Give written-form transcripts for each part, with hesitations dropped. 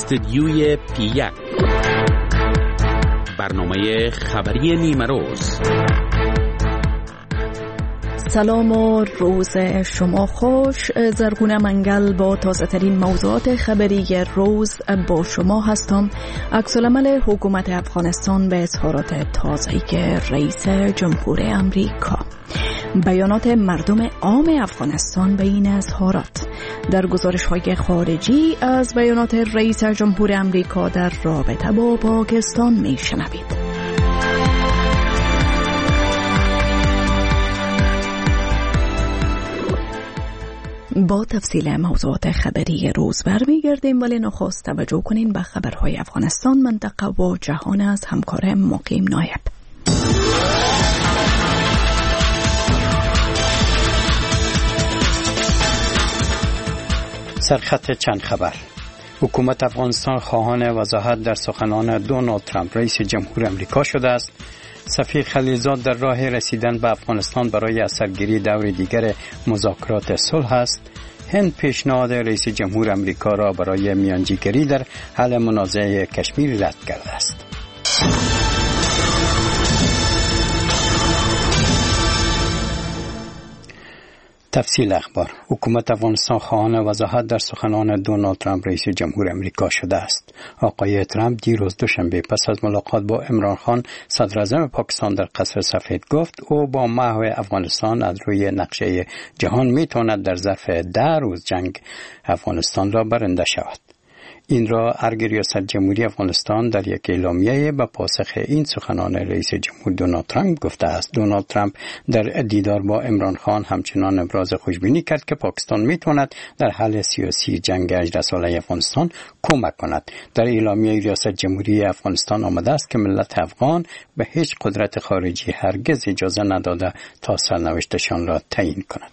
استدیوی پی1 برنامه خبری نیمه روز. سلام و روز شما خوش. زرگونه منگل با تازه ترین موضوعات خبری روز با شما هستم. عکس‌العمل حکومت افغانستان به اظهارات تازه رئیس جمهور امریکا، بیانات مردم عام افغانستان به این اظهارات. در گزارش‌های خارجی از بیانات رئیس جمهور امریکا در رابطه با پاکستان می‌شنوید. با تفصیل موضوعات خبری روز برمیگردیم، ولی نخست توجه کنین به خبرهای افغانستان، منطقه و جهان از همکار مقیم نایب. سرخط چند خبر. حکومت افغانستان خواهان وضاحت در سخنان دونالد ترامپ رئیس جمهور امریکا شده است. صفی خلیلزاد در راه رسیدن به افغانستان برای اثرگیری دور دیگر مذاکرات صلح است. هند پیشنهاد رئیس جمهور امریکا را برای میانجیگری در حل منازعه کشمیر رد کرده است. تفصیل اخبار. حکومت افغانستان خواهان وضاحت در سخنان دونالد ترامپ رئیس جمهور امریکا شده است. آقای ترامپ دیروز دوشنبه پس از ملاقات با عمران خان صدر اعظم پاکستان در قصر سفید گفت او با محو افغانستان از روی نقشه جهان میتواند در ظرف 10 روز جنگ افغانستان را برنده شود. این را ارگ ریاست جمهوری افغانستان در یک اعلامیه به پاسخ این سخنان رئیس جمهور دونالد ترامپ گفته است. دونالد ترامپ در دیدار با عمران خان همچنان ابراز خوشبینی کرد که پاکستان میتواند در حل سیاسی جنگ 18 ساله افغانستان کمک کند. در اعلامیه ریاست جمهوری افغانستان آمده است که ملت افغان به هیچ قدرت خارجی هرگز اجازه نداده تا سرنوشتشان را تعیین کند.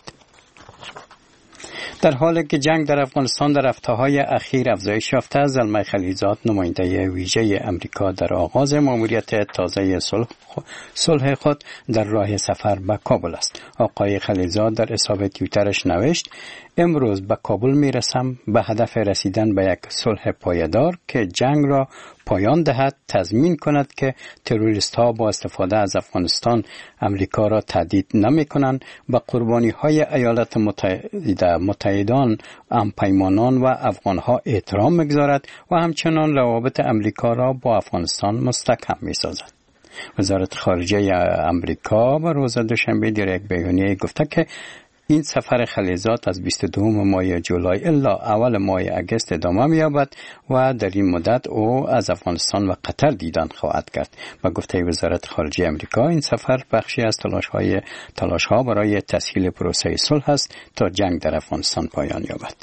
در حالی که جنگ در افغانستان در هفته‌های اخیر افزایش یافته است، زلمه خلیلزاد نماینده ویژه امریکا در آغاز ماموریت تازه صلح خود در راه سفر به کابل است. آقای خلیلزاد در حساب توییترش نوشت: امروز به کابل میرسم به هدف رسیدن به یک صلح پایدار که جنگ را پایان دهد، تضمین کند که تروریست ها با استفاده از افغانستان امریکا را تهدید نمی کنند و قربانی های ایالات متحده، متحدان، همپیمانان و افغان ها احترام میگذارد و همچنان روابط امریکا را با افغانستان مستحکم می سازد. وزارت خارجه امریکا به روز دوشنبه در یک بیانیه گفته که این سفر خلیلزاد از 22 ماه جولای الی اول ماه اگست ادامه می‌یابد و در این مدت او از افغانستان و قطر دیدن خواهد کرد. با گفته وزارت خارجه امریکا این سفر بخشی از تلاش‌ها برای تسهیل پروسه صلح است تا جنگ در افغانستان پایان یابد.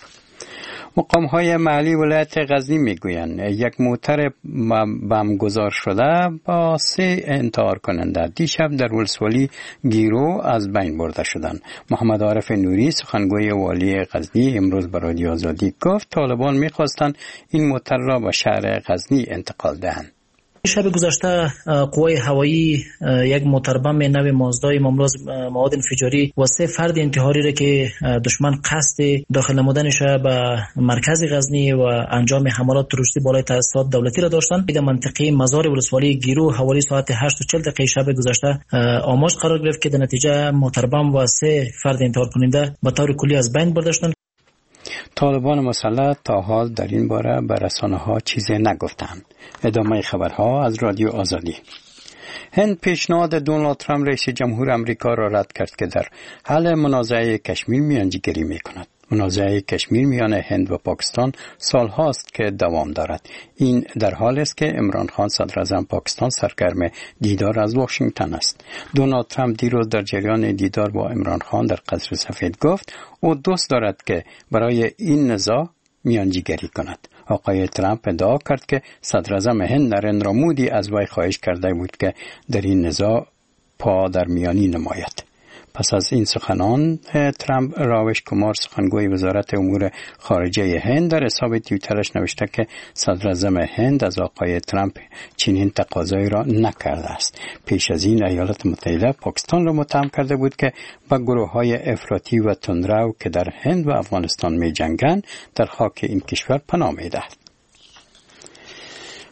مقام‌های محلی ولایت غزنی میگویند یک موتر بمبگذار شده با 3 انتحار کننده دیشب در ولسوالی گیرو از بین برده شدند. محمد عارف نوری سخنگوی والی غزنی امروز به رادیو آزادی گفت طالبان می‌خواستند این موتر را به شهر غزنی انتقال دهند. شب گذشته قوای هوایی یک موتر بم نو مازدای مملو مواد انفجاری و 3 فرد انتحاری را که دشمن قصد داخل نمودنش به مرکز غزنی و انجام حملات تروریستی بالای تاسیسات دولتی را داشتند. در منطقه مزار ولسوالی گیرو حوالی ساعت 8:40 شب گذشته آماج قرار گرفت که در نتیجه موتر بم و 3 فرد انتحار کننده به طور کلی از بین برده شدند. طالبان مسلح تا حال در این باره به رسانه‌ها چیزی نگفتند. ادامه خبرها از رادیو آزادی. هند پیشنهاد دونالد ترامپ رئیس جمهور امریکا را رد کرد که در حل منازعه کشمیر میانجیگری می‌کند. منازعه کشمیر میان هند و پاکستان سالهاست که دوام دارد. این در حالی است که عمران خان صدر اعظم پاکستان سرگرم دیدار از واشنگتن است. دونالد ترامپ دیروز در جریان دیدار با عمران خان در قصر سفید گفت او دوست دارد که برای این نزاع میانجیگری کند. آقای ترامپ ادعا کرد که صدر اعظم هند نریندرا مودی از وی خواهش کرده بود که در این نزاع پا در میانی نماید. پس از این سخنان ترامپ راوش کمار سخنگوی وزارت امور خارجه هند در حساب توییترش نوشته که صدر اعظم هند از آقای ترامپ چنین تقاضایی را نکرده است. پیش از این ایالات متحده پاکستان را متهم کرده بود که با گروه‌های افراطی و تندرو که در هند و افغانستان می جنگند در خاک این کشور پناه می دهد.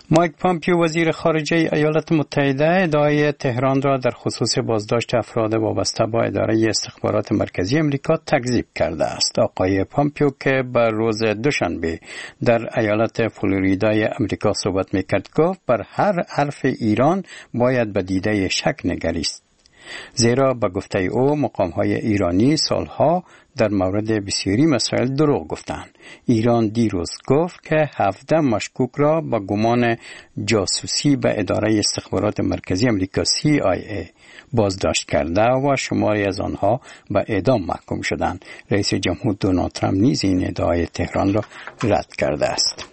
مایک پامپیو وزیر خارجه ایالات متحده ادعای تهران را در خصوص بازداشت افراد وابسته با اداره استخبارات مرکزی امریکا تکذیب کرده است. آقای پامپیو که بر روز دوشنبه در ایالت فلوریدای امریکا صحبت میکرد گفت بر هر حرف ایران باید به دیده شک نگریست. زیرا به گفته او مقام‌های ایرانی سالها در مورد بسیاری مسائل دروغ گفتند. ایران دیروز گفت که 17 مشکوک را با گمان جاسوسی به اداره استخبارات مرکزی امریکا CIA بازداشت کرده و شماری از آنها به اعدام محکوم شدند. رئیس جمهور دونالد ترامپ نیز این ادعای تهران را رد کرده است.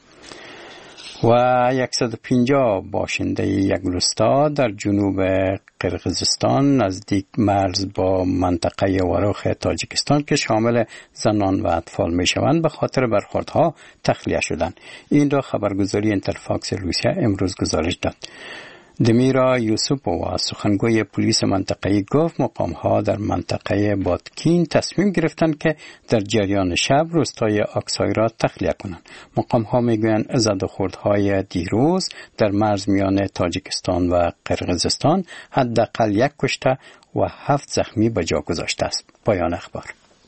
و 150 باشنده یک روستا در جنوب قرقیزستان نزدیک مرز با منطقه وروخ تاجیکستان که شامل زنان و اطفال می شوند به خاطر برخوردها تخلیه شدند. این را خبرگزاری اینترفاکس روسیه امروز گزارش داد. دمیرا یوسوپووا سخنگوی پلیس منطقه‌ای گفت مقام‌ها در منطقه بادکین تصمیم گرفتند که در جریان شب روستای آکسای را تخلیه کنند. مقام‌ها میگویند زدوخوردهای دیروز در مرز میان تاجیکستان و قرقیزستان حداقل 1 کشته و 7 زخمی به جا گذاشته است. پایان اخبار.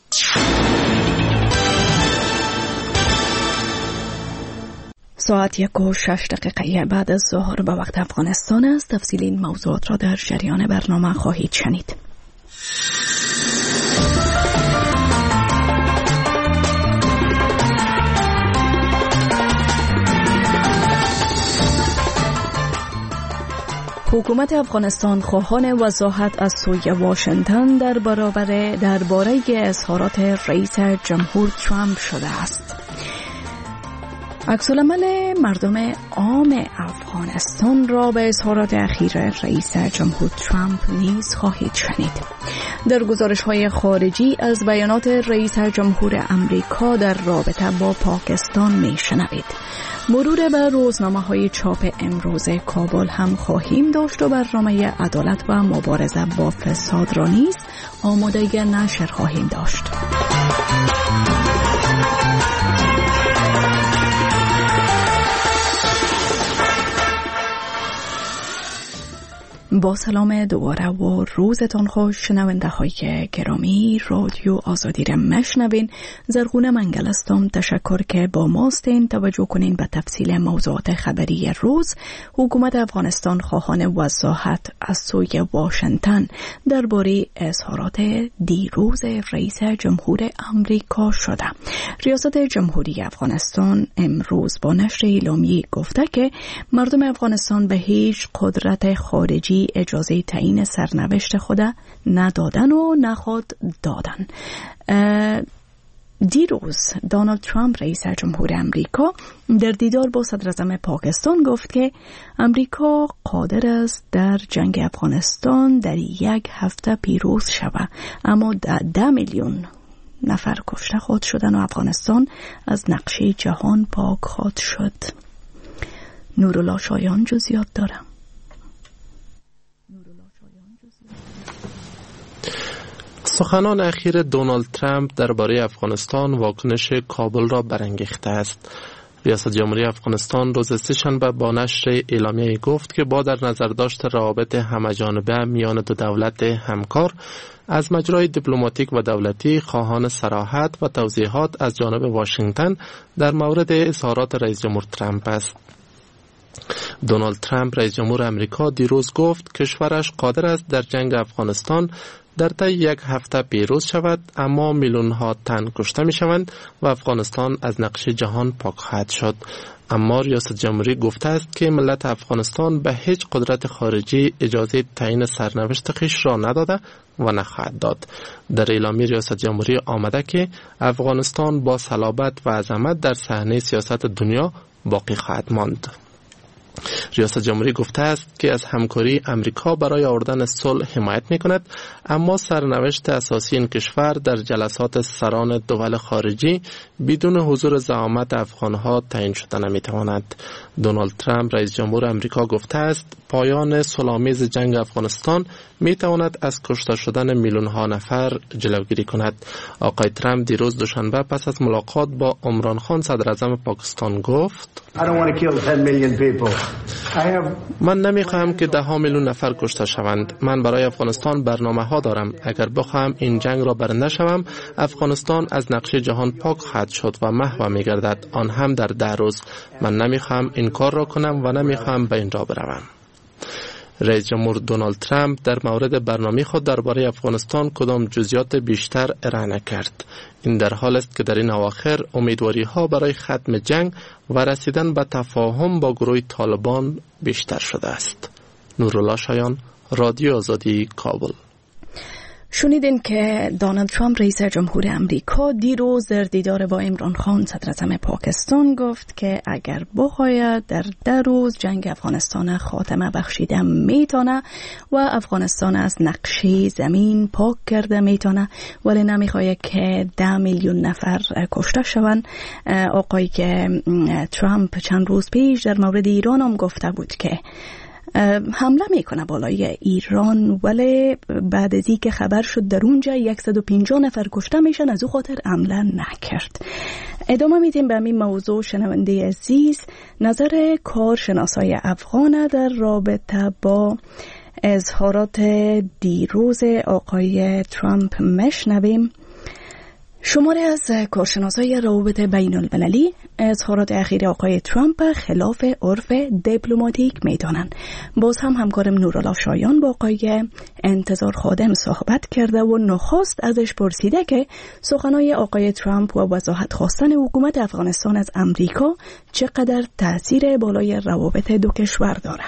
ساعت 1:06 بعد از ظهر به وقت افغانستان است. تفصیل این موضوعات را در جریان برنامه خواهید شنید. حکومت افغانستان خواهان وضاحت از سوی واشنگتن درباره اظهارات رئیس جمهور ترامپ شده است. عکس‌العمل مردم عام افغانستان را به اظهارات اخیر رئیس جمهور ترامپ نیز خواهید شنید. در گزارش‌های خارجی از بیانات رئیس جمهور امریکا در رابطه با پاکستان می‌شنوید. مرور بر روزنامه‌های چاپ امروز کابل هم خواهیم داشت و برنامه عدالت و مبارزه با فساد را نیز آماده نشر خواهیم داشت. با سلام دوباره و روزتان خوش شنونده های گرامی. رادیو آزادی را مشنوین. زرغونه منگل هستم. تشکر که با ماستین. توجه کنین به تفصیل موضوعات خبری روز. حکومت افغانستان خواهان وضاحت از سوی واشنگتن درباره اظهارات دیروز رئیس جمهور امریکا شده. ریاست جمهوری افغانستان امروز با نشر اعلامیه گفته که مردم افغانستان به هیچ قدرت خارجی اجازه تعیین سرنوشت خود ندادن و نخواد دادن. دیروز دونالد ترامپ رئیس جمهور امریکا در دیدار با صدر اعظم پاکستان گفت که امریکا قادر است در جنگ افغانستان در 1 هفته پیروز شود، اما 10 میلیون نفر کشته خواهد شدن و افغانستان از نقشه جهان پاک خواهد شد. نورالله شایان جزئیات دارم. سخنان اخیر دونالد ترامپ درباره افغانستان واکنش کابل را برانگیخته است. ریاست جمهوری افغانستان روز سه‌شنبه با نشر اعلامیه گفت که با در نظر داشت روابط همه‌جانبه میان دو دولت همکار از مجرای دیپلماتیک و دولتی خواهان صراحت و توضیحات از جانب واشنگتن در مورد اظهارات رئیس جمهور ترامپ است. دونالد ترامپ رئیس جمهور امریکا دیروز گفت کشورش قادر است در جنگ افغانستان در طی 1 هفته پیروز شود، اما میلیون ها تن کشته می شوند و افغانستان از نقشه جهان پاک خواهد شد. اما ریاست جمهوری گفته است که ملت افغانستان به هیچ قدرت خارجی اجازه تعیین سرنوشت خویش را نداده و نخواهد داد. در اعلامیه ریاست جمهوری آمده که افغانستان با صلابت و عظمت در صحنه سیاست دنیا باقی خواهد ماند. ریاست جمهوری گفته است که از همکاری امریکا برای آوردن صلح حمایت می‌کند، اما سرنوشت اساسی این کشور در جلسات سران دول خارجی بدون حضور زعامت افغان‌ها تعیین شده نمی‌تواند. دونالد ترامپ رئیس جمهور امریکا گفته است پایان صلح‌آمیز جنگ افغانستان می‌تواند از کشته شدن میلیون‌ها نفر جلوگیری کند. آقای ترامپ دیروز دوشنبه پس از ملاقات با عمران خان صدر اعظم پاکستان گفت من نمیخواهم که 10 میلیون نفر کشته شوند. من برای افغانستان برنامه‌ها دارم. اگر بخواهم این جنگ را برنده شوم، افغانستان از نقشه جهان پاک خواهد شد و محو می‌گردد، آن هم در 10 روز. من نمیخواهم این کار را کنم و نمیخواهم به این راه بروم. رئیس جمهور دونالد ترامپ در مورد برنامه خود درباره افغانستان کدام جزئیات بیشتر ارائه نکرد. این در حال است که در این اواخر امیدواری ها برای ختم جنگ و رسیدن به تفاهم با گروه طالبان بیشتر شده است. نورالله شایان، رادیو آزادی، کابل. شنیدین که دونالد ترامپ رئیس جمهور امریکا دیروز در دیدار با عمران خان صدر اعظم پاکستان گفت که اگر بخواید در 10 روز جنگ افغانستان خاتمه بخشیده میتونه و افغانستان از نقشه زمین پاک کرده میتونه، ولی نمیخواد که 10 میلیون نفر کشته شوند. آقای که ترامپ چند روز پیش در مورد ایران هم گفته بود که حمله میکنه بالای ایران، ولی بعد از اینکه خبر شد در اونجا 150 نفر کشته میشن از او خاطر حمله نکرد. ادامه میدیم به همین موضوع. شنونده عزیز، نظر کارشناسای افغان در رابطه با اظهارات دیروز آقای ترامپ میشنویم. شماره از کارشناسای روابط بین المللی اظهارات اخیر آقای ترامپ خلاف عرف دیپلماتیک میدانند. باز هم همکارم نورالله شایان با آقای انتظار خادم صحبت کرده و نخست ازش پرسیده که سخنهای آقای ترامپ و وضاحت خواستن حکومت افغانستان از امریکا چقدر تاثیر بالای روابط دو کشور داره.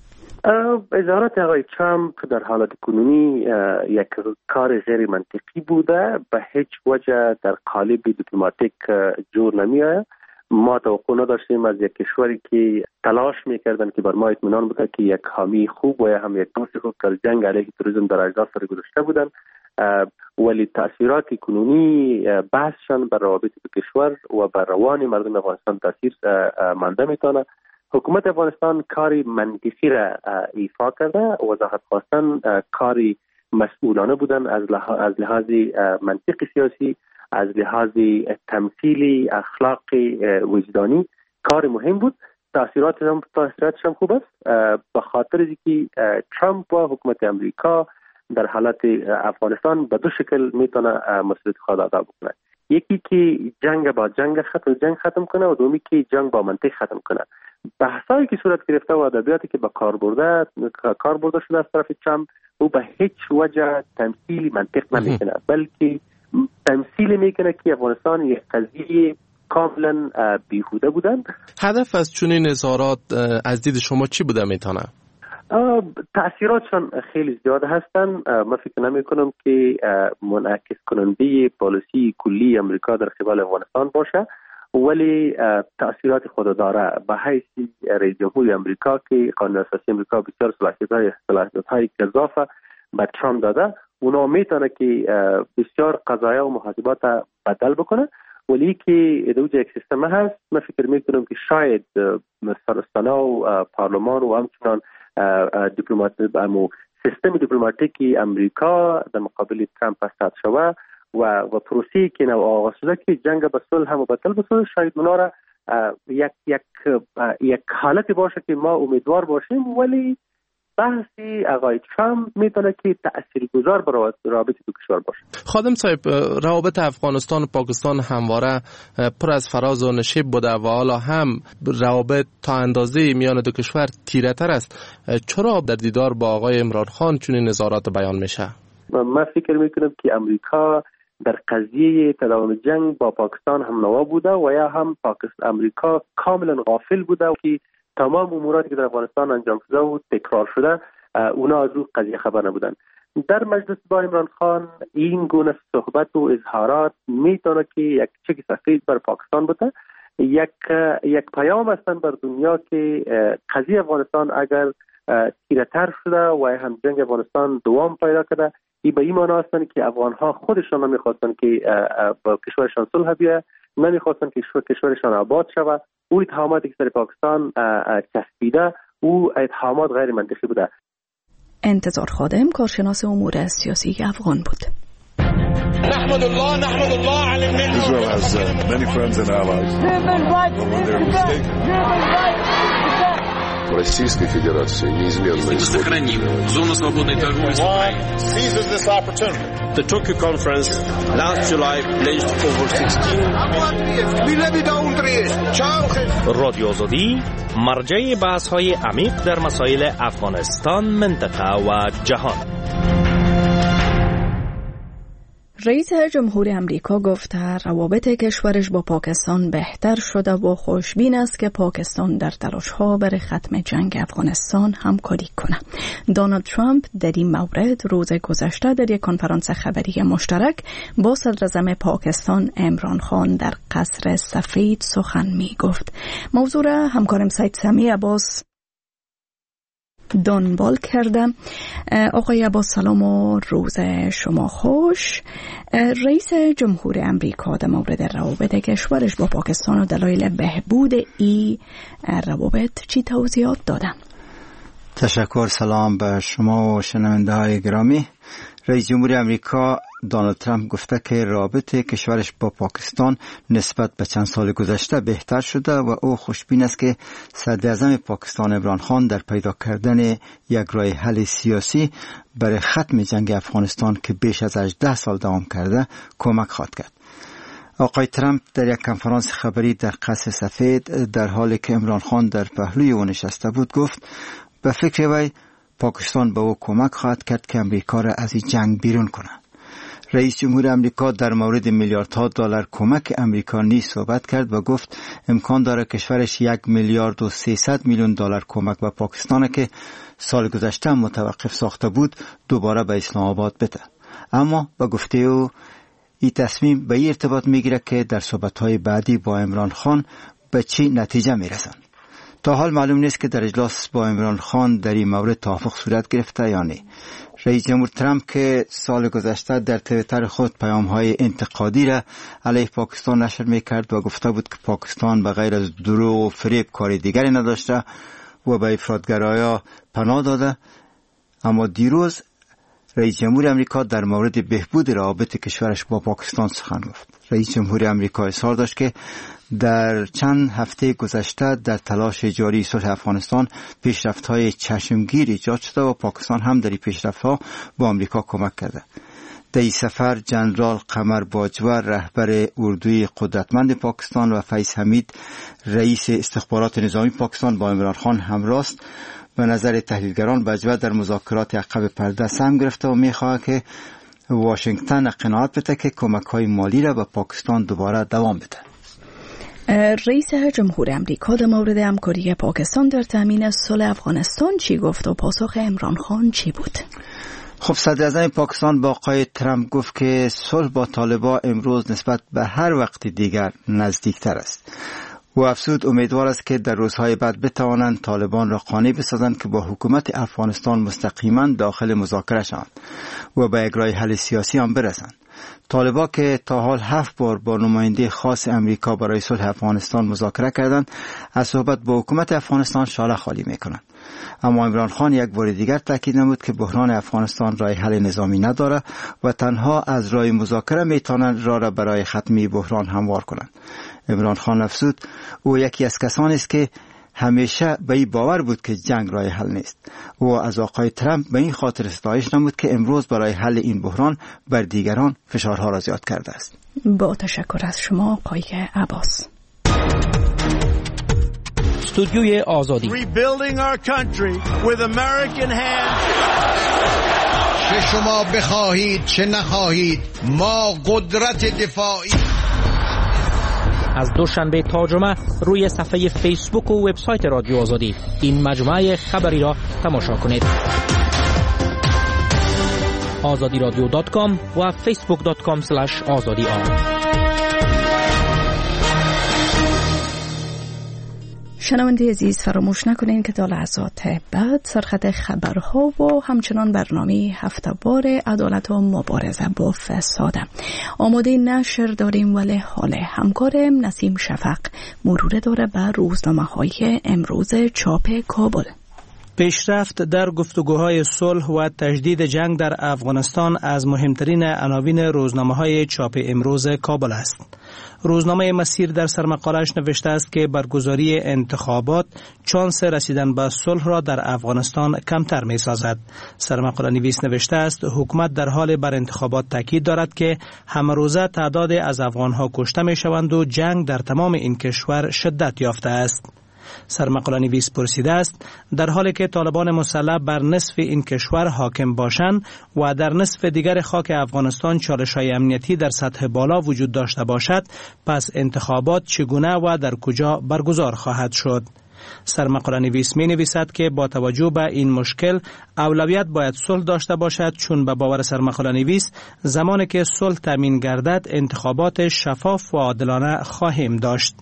اظهارات آقای ترامپ در حالت کنونی یک کار غیر منطقی بوده، به هیچ وجه در قالب دیپلماتیک جور نمی آید. ما توقع نداشتیم از یک کشوری که تلاش میکردن که بر ما اطمینان بوده که یک حامی خوب و یا هم یک دوست خوب در جنگ علیه تروریسم در اجزا سر گذاشته بودن، ولی تاثیرات کنونی بحثشان بر روابط دو کشور و بر روان مردم افغانستان تاثیر مانده میتونه. حکومت افغانستان کاری منطقی را ایفا کرده، وضاحت خواستن کاری مسئولانه بودن از لحاظ منطق سیاسی، از لحاظ تمثیلی اخلاقی وجدانی کار مهم بود. تاثیراتش هم خوب است، به خاطر اینکه ترامپ و حکومت امریکا در حالت افغانستان به دو شکل میتونه مسئولیت خود ادا بکنه. یکی که جنگ با جنگ ختم کنه و دومی که جنگ با منطق ختم کنه. بحثایی که صورت گرفته و ادبیاتی که به کار برده شده از طرف ترامپ او به هیچ وجه تمثیل منطق نمیکنه، بلکه تمثیل میکنه که افغانستان یک قضیه کاملا بیهوده بودن. هدف از چنین اظهارات از دید شما چی بوده میتونه؟ تأثیراتشان خیلی زیاد هستن. من فکر نمی کنم که منعکس کننده پالیسی کلی امریکا در قبال افغانستان باشه، ولی تأثیرات خود داره. به حیث رئیس جمهور امریکا که قانون اساسی امریکا بسیار صلاحیت‌های اضافه به ترامپ داده، اونا میتونه که بسیار قضایا و محاسبات بدل بکنه، ولی که دوجه یک سیستم هست. من فکر میکنم که شاید سرستانه و پارلمان و همچنان سیستم دیپلماتیکی امریکا در مقابل ترامپ استاد شوه و پروسه‌ای که نو آغاز شده که جنگ به صلح هم بدل بشه، شاید اونا را یک حالتی باشه که ما امیدوار باشیم، ولی بحثی آقای ترامپ میتونه که تاثیرگذار بر روابط دو کشور باشه. خادم صاحب، روابط افغانستان و پاکستان همواره پر از فراز و نشیب بوده و حالا هم روابط تا اندازه میان دو کشور تیره تر است. چرا در دیدار با آقای عمران خان چنین نظارات بیان میشه؟ من فکر میکنم که امریکا در قضیه تداوم جنگ با پاکستان هم نوا بوده و یا هم امریکا کاملا غافل بوده که تمام اموراتی که در افغانستان انجام شده و تکرار شده اونا از او قضیه خبر نبودن. در مجلس با عمران خان این گونه صحبت و اظهارات میتونه که یک چک سفید بر پاکستان بوده یک پیام هستند بر دنیا که قضیه افغانستان اگر تیره‌تر شده و هم جنگ افغانستان دوام پیدا کرده، این به این معنا هستند که افغان‌ها خودشان نمیخواستن که با کشورشان صلح بیاید، نمیخواستن که کشورشان آباد شود. او اتهاماتی که سر پاکستان چسبیده او اتهامات غیر منطقی بوده. انتظار خادم کارشناس امور سیاسی افغان بود. Israel has many friends and allies. Российской Федерации неизменно сохраним зону свободной торговли с Украиной. The Tokyo conference last July pledged over 16 رادیو آزادی مرجع بحث‌های عمیق در مسائل افغانستان، منطقه و جهان. رئیس جمهور امریکا گفته روابط کشورش با پاکستان بهتر شده و خوشبین است که پاکستان در تلاش‌ها برای ختم جنگ افغانستان همکاری کنه. دونالد ترامپ در این مورد روز گذشته در یک کنفرانس خبری مشترک با صدراعظم پاکستان عمران خان در قصر سفید سخن می گفت. موضوع را همکارم سید سمی عباس دنبال کردم. آقای عباس سلام و روز شما خوش. رئیس جمهور امریکا در مورد روابط کشورش با پاکستان و دلایل بهبود این روابط چی توضیحات دادن؟ تشکر. سلام به شما و شنونده های گرامی. رئیس جمهور امریکا دونالد ترامپ گفته که رابطه کشورش با پاکستان نسبت به چند سال گذشته بهتر شده و او خوشبین است که صدراعظم پاکستان عمران خان در پیدا کردن یک راه حل سیاسی برای ختم جنگ افغانستان که بیش از 18 سال دوام کرده کمک خواهد کرد. آقای ترامپ در یک کنفرانس خبری در قصر سفید در حالی که عمران خان در پهلوی او نشسته بود گفت به فکر وی پاکستان به او کمک خواهد کرد که امریکا را از این جنگ بیرون کنه. رئیس جمهور امریکا در مورد میلیاردها دلار کمک امریکا نیز صحبت کرد و گفت امکان داره کشورش 1 میلیارد و 300 میلیون دلار کمک به پاکستان که سال گذشته متوقف ساخته بود دوباره به اسلام آباد بده. اما با گفته او این تصمیم به این ارتباط میگیره که در صحبت‌های بعدی با عمران خان به چی نتیجه میرسند. تا حال معلوم نیست که در اجلاس با عمران خان در این مورد توافق صورت گرفته یا نه. رئیس جمهور ترامپ که سال گذشته در توییتر خود پیام‌های انتقادی را علیه پاکستان نشر می‌کرد و گفته بود که پاکستان به غیر از دروغ و فریب کاری دیگری نداشته و به افراطگرایان پناه داده، اما دیروز رئیس جمهور امریکا در مورد بهبود روابط کشورش با پاکستان سخن گفت. رئیس جمهور امریکا اظهار داشت که در چند هفته گذشته در تلاش جاری صلح افغانستان پیشرفت‌های چشمگیر ایجاد شده و پاکستان هم در این پیشرفت‌ها با امریکا کمک کرده. در این سفر جنرال قمر باجوه رهبر اردوی قدرتمند پاکستان و فیض حمید رئیس استخبارات نظامی پاکستان با عمران خان همراه است. به نظر تحلیلگران باجوه در مذاکرات عقب پرده سهم گرفته و می‌خواهد که واشنگتن قناعت بده که کمک‌های مالی را به پاکستان دوباره دوام بده. رئیس جمهور امریکا در مورد همکاری پاکستان در تامین صلح افغانستان چی گفت و پاسخ عمران خان چی بود؟ خب صدراعظم پاکستان با آقای ترامپ گفت که صلح با طالبان امروز نسبت به هر وقت دیگر نزدیکتر است. و افزود امیدوار است که در روزهای بعد بتوانند طالبان را قانع بسازند که با حکومت افغانستان مستقیما داخل مذاکره شوند و به یک راه حل سیاسی هم برسند. طالبان که تا حال 7 بار با نماینده خاص امریکا برای صلح افغانستان مذاکره کردند، از صحبت با حکومت افغانستان شاله خالی میکنند. اما عمران خان یک بار دیگر تاکید نمود که بحران افغانستان راه حل نظامی نداره و تنها از راه مذاکره میتوانند راه را برای ختمی بحران هموار کنند. عمران خان افزود او یکی از کسانی است که همیشه به این باور بود که جنگ راه حل نیست و از آقای ترامپ به این خاطر ستایش نمود که امروز برای حل این بحران بر دیگران فشارها را زیاد کرده است. با تشکر از شما آقای عباس. استودیوی آزادی. Rebuilding our country with American hands. چه شما بخواهید چه نخواهید ما قدرت دفاعی. از دوشنبه تا جمعه روی صفحه فیسبوک و وبسایت رادیو آزادی این مجموعه خبری را تماشا کنید. azadiradio.com و facebook.com/azadi. شنونده عزیز فراموش نکنین که تا لحظات بعد سرخط خبرها و همچنان برنامه هفته‌وار عدالت و مبارزه با فساد آماده نشر داریم، ولی حال همکارم نسیم شفق مرور داره بر روزنامه‌های امروز چاپ کابل. پیشرفت در گفتگوهای صلح و تجدید جنگ در افغانستان از مهمترین عناوین روزنامه‌های چاپ امروز کابل است. روزنامه مسیر در سرمقاله‌اش نوشته است که برگزاری انتخابات چانس رسیدن به صلح را در افغانستان کمتر می‌سازد. سرمقاله نویس نوشته است حکومت در حال بر انتخابات تاکید دارد که همه روزه تعداد از افغان‌ها کشته می‌شوند و جنگ در تمام این کشور شدت یافته است. سرمقاله نویس پرسیده است در حالی که طالبان مسلح بر نصف این کشور حاکم باشند و در نصف دیگر خاک افغانستان چالش‌های امنیتی در سطح بالا وجود داشته باشد، پس انتخابات چگونه و در کجا برگزار خواهد شد؟ سرمقاله نویس می نویسد که با توجه به این مشکل اولویت باید صلح داشته باشد، چون به باور سرمقاله نویس زمانی که صلح تامین گردد انتخابات شفاف و عادلانه خواهیم داشت.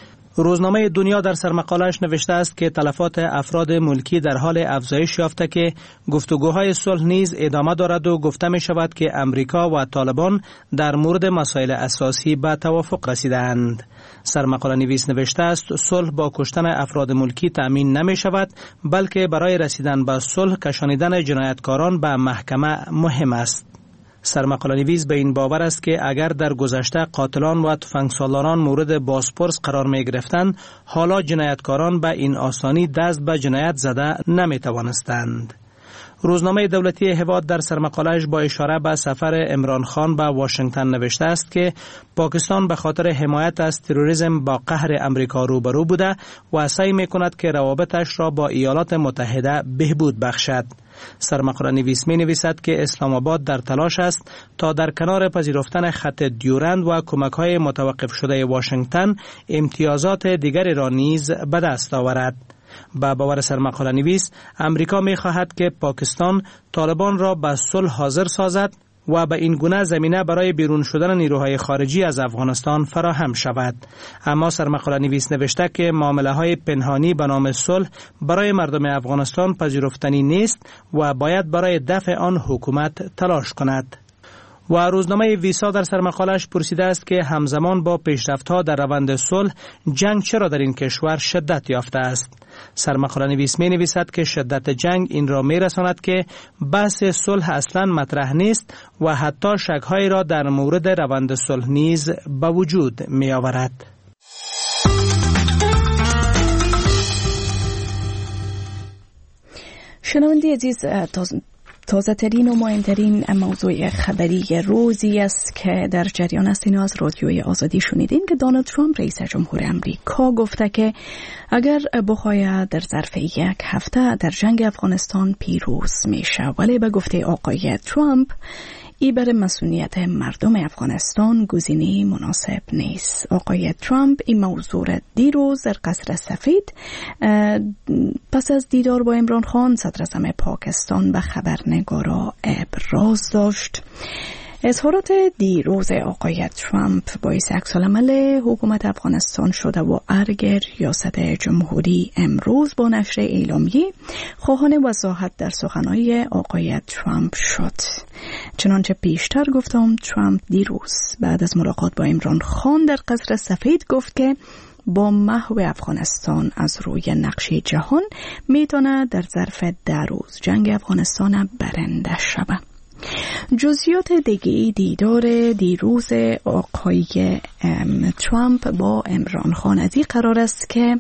روزنامه دنیا در سرمقاله‌اش نوشته است که تلفات افراد ملکی در حال افزایش یافته که گفتگوهای صلح نیز ادامه دارد و گفته می شود که امریکا و طالبان در مورد مسائل اساسی به توافق رسیدند. سرمقاله نویس نوشته است صلح با کشتن افراد ملکی تأمین نمی شود، بلکه برای رسیدن به صلح کشانیدن جنایتکاران به محکمه مهم است. سرمقاله نویس به این باور است که اگر در گذشته قاتلان و تفنگسالاران مورد بازپرس قرار می گرفتند، حالا جنایتکاران به این آسانی دست به جنایت زده نمی توانستند. روزنامه دولتی هواد در سرمقاله‌اش با اشاره به سفر عمران خان به واشنگتن نوشته است که پاکستان به خاطر حمایت از تروریسم با قهر امریکا روبرو بوده و سعی می‌کند که روابطش را با ایالات متحده بهبود بخشد. سرمقاله نویس می نویسد که اسلام آباد در تلاش است تا در کنار پذیرفتن خط دیورند و کمک‌های متوقف شده واشنگتن امتیازات دیگری را نیز به دست آورد. با باور سرمقاله نویس امریکا می خواهد که پاکستان طالبان را به صلح حاضر سازد و به این گونه زمینه برای بیرون شدن نیروهای خارجی از افغانستان فراهم شود. اما سرمقاله نویس نوشته که معامله‌های پنهانی به نام صلح برای مردم افغانستان پذیرفتنی نیست و باید برای دفع آن حکومت تلاش کند. و روزنامه ویسا در سرمقاله‌اش پرسیده است که همزمان با پیشرفت‌ها در روند صلح جنگ چرا در این کشور شدت یافته است. سرمقاله نویس می نویسد که شدت جنگ این را می رساند که بحث صلح اصلا مطرح نیست و حتی شک‌هایی را در مورد روند صلح نیز به وجود می آورد. شنونده عزیز، تازه ترین و مهمترین موضوع خبری روزی است که در جریان است. اینو از رادیوی آزادی شنیدین که دونالد ترامپ رئیس جمهور امریکا گفته که اگر بخواهد در ظرف یک هفته در جنگ افغانستان پیروز میشه، ولی به گفته آقای ترامپ ای برای مسئولیت مردم افغانستان گزینه مناسب نیست. آقای ترامپ این موضوع دیروز در قصر سفید پس از دیدار با عمران خان صدر اعظم پاکستان به خبرنگارا ابراز داشت. اظهارات دیروز آقای ترامپ باعث عکس‌العمل حکومت افغانستان شده و ارگ ریاست جمهوری امروز با نشر اعلامیه خواهان وضاحت در سخنهای آقای ترامپ شد. چنانچه پیشتر گفتم، ترامپ دیروز بعد از ملاقات با عمران خان در قصر سفید گفت که با محو افغانستان از روی نقشه جهان میتونه در ظرف 10 روز جنگ افغانستان برنده شود. جزئیات دیگه دیدار دیروز آقای ترامپ با عمران خان از این قرار است که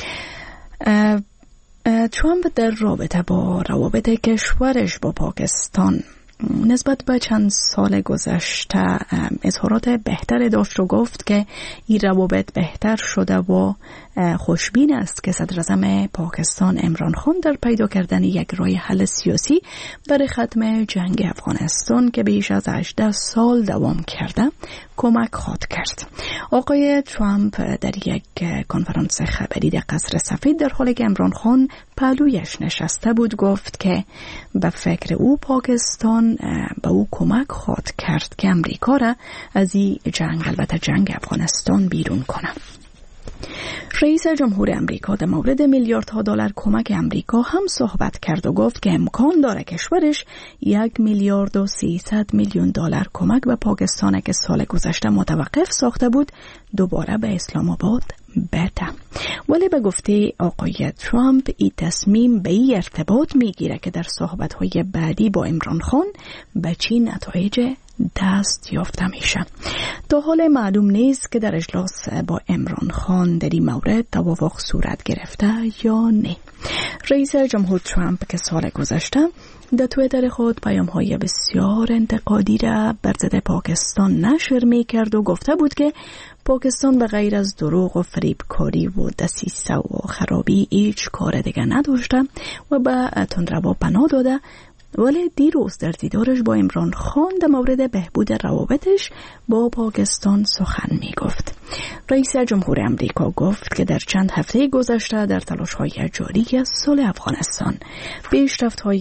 ترامپ در رابطه با روابط کشورش با پاکستان نسبت به چند سال گذشته اظهارات بهتر داشت و گفت که این روابط بهتر شده و خوشبین است که صدر اعظم پاکستان عمران خان در پیدا کردن یک راه حل سیاسی برای ختم جنگ افغانستان که بیش از 18 سال دوام کرده کمک خواهد کرد. آقای ترامپ در یک کنفرانس خبری در قصر سفید در حالی که عمران خان پهلویش نشسته بود گفت که به فکر او پاکستان به او کمک خواهد کرد که امریکا را از این جنگ، البته جنگ افغانستان، بیرون کنه. رئیس جمهور امریکا در مورد میلیاردها دلار کمک امریکا هم صحبت کرد و گفت که امکان داره کشورش 1 میلیارد و 300 میلیون دلار کمک به پاکستان که سال گذشته متوقف ساخته بود دوباره به اسلام آباد بده. ولی به گفته آقای ترامپ این تصمیم به این ارتباط میگیره که در صحبت‌های بعدی با عمران خان به چی نتایج دست یافته میشه. تا حال معلوم نیست که در اجلاس با عمران خان در این مورد توافق صورت گرفته یا نه. رئیس جمهور ترامپ که سال گذشته در توییتر خود پیام‌های بسیار انتقادی را بر ضد پاکستان نشر می‌کرد و گفته بود که پاکستان به غیر از دروغ و فریبکاری و دسیسه و خرابی هیچ کار دیگه نداشته و به تندروا پناه داده. ولی دیروز در دیدارش با عمران خان در مورد بهبود روابطش با پاکستان سخن می گفت. رئیس جمهور امریکا گفت که در چند هفته گذشته در تلاش‌های جاری صلح افغانستان پیشرفت‌های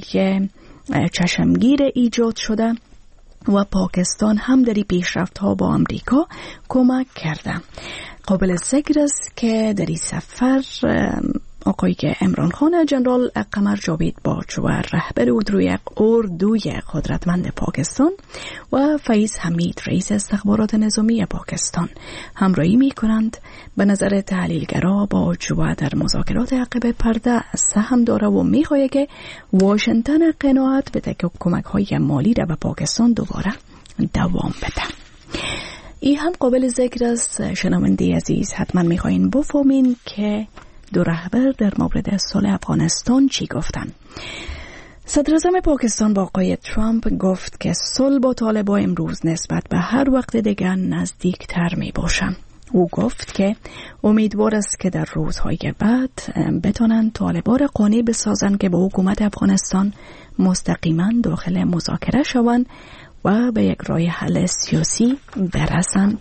چشمگیر ایجاد شده و پاکستان هم در این پیشرفت‌ها با امریکا کمک کرده. قابل ذکر است که در این سفر آقای عمران خان جنرال قمر جاوید باجوه رهبر اردوی قدرتمند پاکستان و فیض حمید رئیس استخبارات نظامی پاکستان همراهی می کنند. به نظر تحلیلگرا باجوه در مذاکرات عقب پرده سهم داره و می خواهد که واشنگتن قناعت به کمک های مالی را به پاکستان دوباره دوام بده. این هم قابل ذکر است. شنونده عزیز حتما می خواهید بفهمین که دو رهبر در مورد صلح افغانستان چی گفتن. صدر اعظم پاکستان با آقای ترامپ گفت که صلح با طالبان امروز نسبت به هر وقت دیگر نزدیکتر می باشه. او گفت که امیدوار است که در روزهای بعد بتونن طالبان را قانع بسازن که با حکومت افغانستان مستقیما داخل مذاکره شوند و به یک راه حل سیاسی برسن.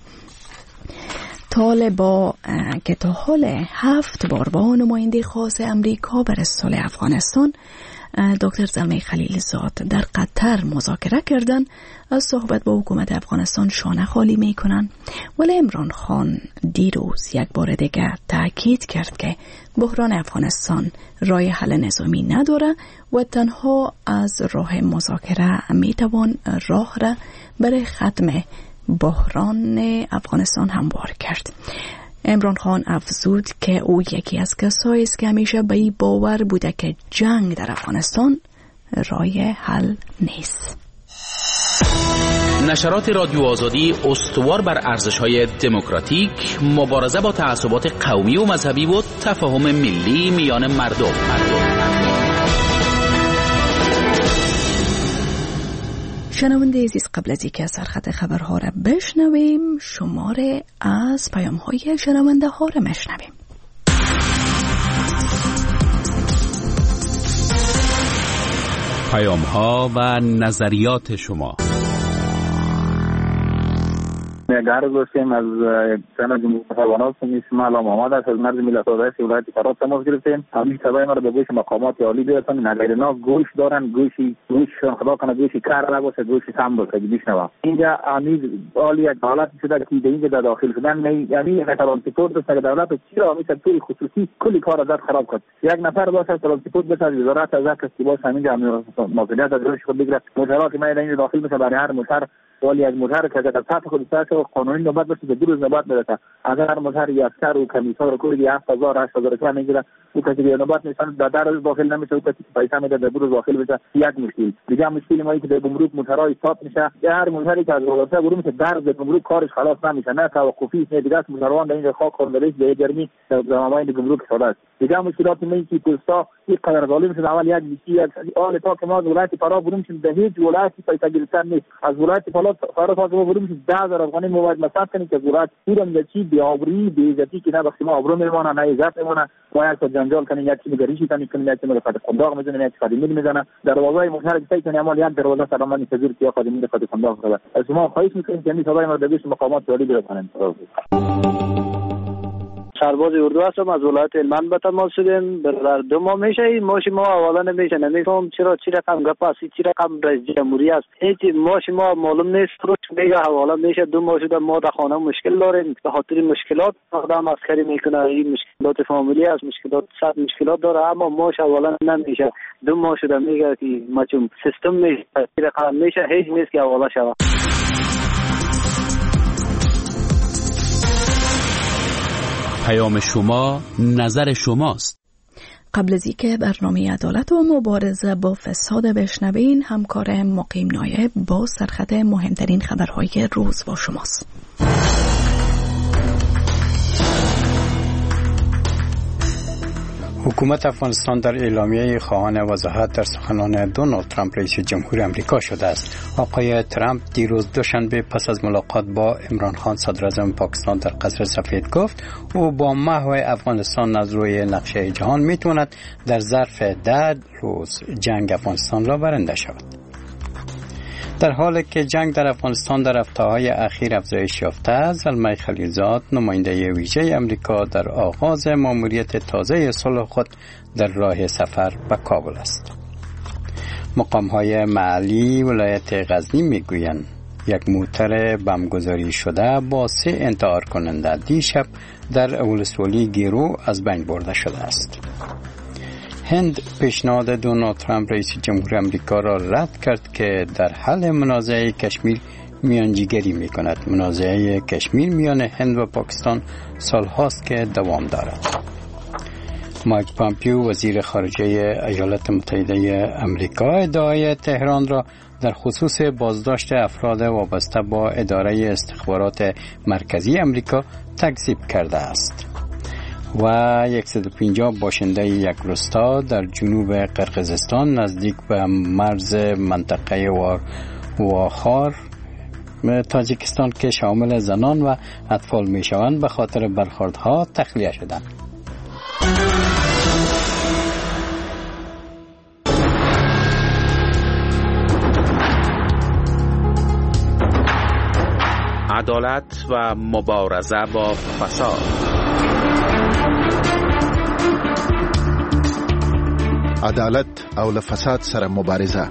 طالبا که تا حال 7 بار با نماینده خاص امریکا برای صلح افغانستان دکتر زلمه خلیلزاد در قطر مذاکره کردند، از صحبت با حکومت افغانستان شانه خالی میکنن. ولی عمران خان دیروز یک بار دیگر تاکید کرد که بحران افغانستان راه حل نظامی نداره و تنها از راه مذاکره میتوان راه را برای ختم بحران افغانستان هموار کرد. عمران خان افزود که او یکی از کسایی است که همیشه به این باور بوده که جنگ در افغانستان راه حل نیست. نشرات رادیو آزادی استوار بر ارزش‌های دموکراتیک، مبارزه با تعصبات قومی و مذهبی و تفاهم ملی میان مردم. شنونده عزیز، قبل از اینکه سرخط خبرها را بشنویم شماره از پیام‌های شنونده ها را میشنویم. پیام‌ها و نظریات شما. عرض داشتیم از سنا جمهوری حیوانات اسم علام آمد است. از مرز ملت آزاد ولایت فرات تماس گرفتیم. همین سبای ما رو به گوش مقامات عالی برسانیم. اگر اینا گوش دارن گوششون خدا کنه گوشی کار نباشه، گوشی سم باشه که بشنوه. اینجا امید عالی یک حالت شده که اینجا در داخل شدن یعنی ترانسپورت است که دولت چرا همیشه توی خصوصی کلی کار ازت خراب کرد. یک نفر باشه ترانسپورت بشه از وزارت از کسی باشه همینجا مسئولیت از روش خود بگیره. موتورات ما اینجا داخل میشه برای هر موتور ولی از موتور که در سطح خود سطح قانونی نوبت باشه به 2 روز نوبت برسه. اگر هر موتور یا اسکر و کمیسار کلی 7000 8000 تومان میگیره او کسی که نوبت میشن در روز داخل نمیشه، او کسی پیسه میده در 2 روز داخل بشه. یک مشکل دیگه مشکل ما که در گمرک موتورای استاپ میشه. هر موتوری که از وزارت برو میشه در گمرک کارش خلاص نمیشه، نه توقفی نه دیگه موتوران در این خاک خوردهش به گرمی زمامای گمرک شده است. دیگه مشکلات می که پوستا این قدر ظالم شده. اول یک بیشی آل تا که ما ولایت فرا برو میشیم به هیچ ولایتی پیسه گرفتن نیست. از ولایت فرا تا برو میشیم 10000 افغانی مواد مصرف کنیم که ولایت میرم چی بیابری بیزتی که نه بخشی ما ابرو میمونه نه عزت میمونه. ما یک جنجال کنیم یک چیز گریشی کنیم یک چیز فقط خنداق میزنه یک خادمی میزنه دروازه مشهر که کنیم اما یک دروازه سلامانی تزیر که خادمی فقط خنداق شده. از شما خواهش میکنیم که این سوال ما به گوش مقامات عالی برسانید. سرباز اردو هستم، از ولایت هلمند به تماس شدیم. در 2 ماه میشه این ماش ما اولا نمیشه، نمیفهم چرا چی رقم گپ است، چی رقم رئیس جمهوری است، هیچ ماش ما معلوم نیست. روش میگه حواله میشه 2 ماه شده ما در خانه مشکل داریم، به خاطر مشکلات آدم عسکری میکنه، این مشکلات فامیلی است، مشکلات صد مشکلات داره، اما ماش اولا نمیشه. 2 ماه شده میگه که ما چون سیستم میشه رقم میشه، هیچ نیست که حواله شود. پیام شما، نظر شماست. قبل از اینکه برنامه عدالت و مبارزه با فساد بشنوین، همکار مقیم نایب با سرخط مهمترین خبرهای روز با شماست. حکومت افغانستان در اعلامیه خواهان وضاحت در سخنان دونالد ترامپ رئیس جمهور آمریکا شده است. آقای ترامپ دیروز دوشنبه پس از ملاقات با عمران خان صدر اعظم پاکستان در قصر سفید گفت او با محو افغانستان از روی نقشه جهان میتواند در ظرف 10 روز جنگ افغانستان را برنده شود. در حالی که جنگ در افغانستان در هفته‌های اخیر افزایش یافته است، زلمه خلیلزاد نماینده ویژه آمریکا در آغاز مأموریت تازه صلح خود در راه سفر به کابل است. مقام‌های محلی ولایت غزنی میگویند یک موتر بمبگذاری شده با 3 انتحار کننده دیشب در ولسوالی گیرو از بین برده شده است. هند پیشنهاد دونالد ترامپ رئیس جمهور آمریکا را رد کرد که در حل منازعه کشمیر میانجیگری میکند. منازعه کشمیر میان هند و پاکستان سالهاست که دوام دارد. مایک پامپیو وزیر خارجه ایالات متحده آمریکا ادعای تهران را در خصوص بازداشت افراد وابسته با اداره استخبارات مرکزی آمریکا تکذیب کرده است. و 150 باشنده یک روستا در جنوب قرقیزستان نزدیک به مرز منطقه واخار تاجیکستان که شامل زنان و اطفال می شوند به خاطر برخوردها تخلیه شدند. عدالت و مبارزه با فساد. عدالت او له فساد سره مبارزه.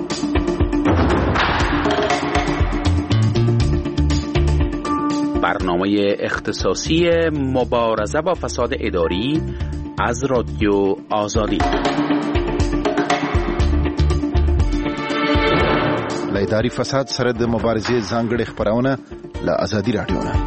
برنامه اختصاصی مبارزه با فساد اداری از رادیو آزادی. له اداري فساد سره د مبارزې ځانګړې خبرونه له آزادي رادیو نه.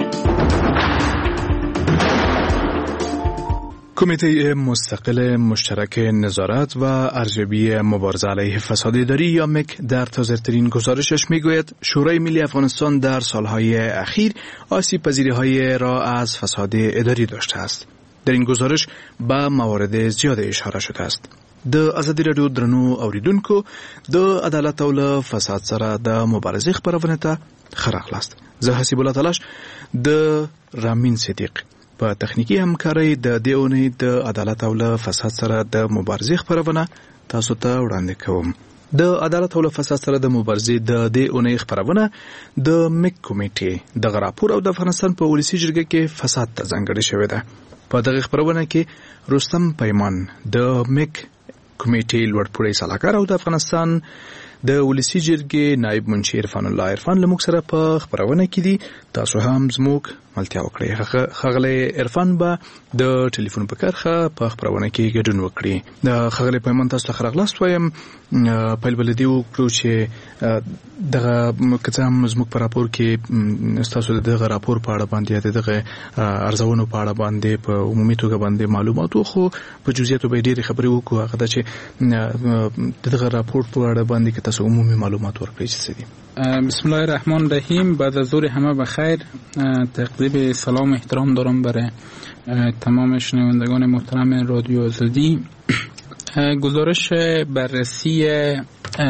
کمیته مستقل مشترک نظارت و ارزیابی مبارزه علیه فساد اداری یا مک در تازه‌ترین گزارشش میگوید شورای ملی افغانستان در سالهای اخیر آسیب پذیری‌های را از فساد اداری داشته است. در این گزارش به موارد زیاد اشاره شده است. د ازادي رادیو درنو اوریدونکو د عدالت او له فساد سره د مبارزې خبرونه ته خراغلاست. زه حسیب الله تلاش د رامین صدیق په تخنیکی همکارۍ د دې اونۍ د عدالت او له فساد سره د مبارزې خبرونه تاسو ته وړاندې کوم. د عدالت او له فساد سره د مبارزې د دې اونۍ خبرونه د مک کمیټې د راپور او د افغانستان په ولسی جرګه کې فساد ته ځانګړې شوې ده. په دغه خبرونه کې رستم پیمان د مک کمیټې لوړپوړی سلاکار او د افغانستان د ولسی جرګې نائب منشي عرفان الله عرفان له موږ سره په خبرونه کې دي. تاسو هم زموږ ملتیا وکړئ. خغلی عرفان به د ټلیفون په کرخه په خبرونه کې ګډون وکړي. د خغلی پیمان تاسو ته راغلاست وایم پیل بلدی وکړو چې دغه کڅام زموږ په راپور کې تاسو دغه راپور په اړه باندې دغه ارزونو په اړه باندې په عمومي توګه باندې معلومات خو په جزئیاتو به ډېری خبرې وکړو. هغه چې دغه راپور په اړه باندې که تاسو عمومي معلومات ورکړئ چې څه دي. بسم الله الرحمن الرحیم. بعد از ظهر همه بخیر. تقدیم سلام و احترام دارم برای تمام شنوندگان محترم رادیو آزادی. گزارش بررسی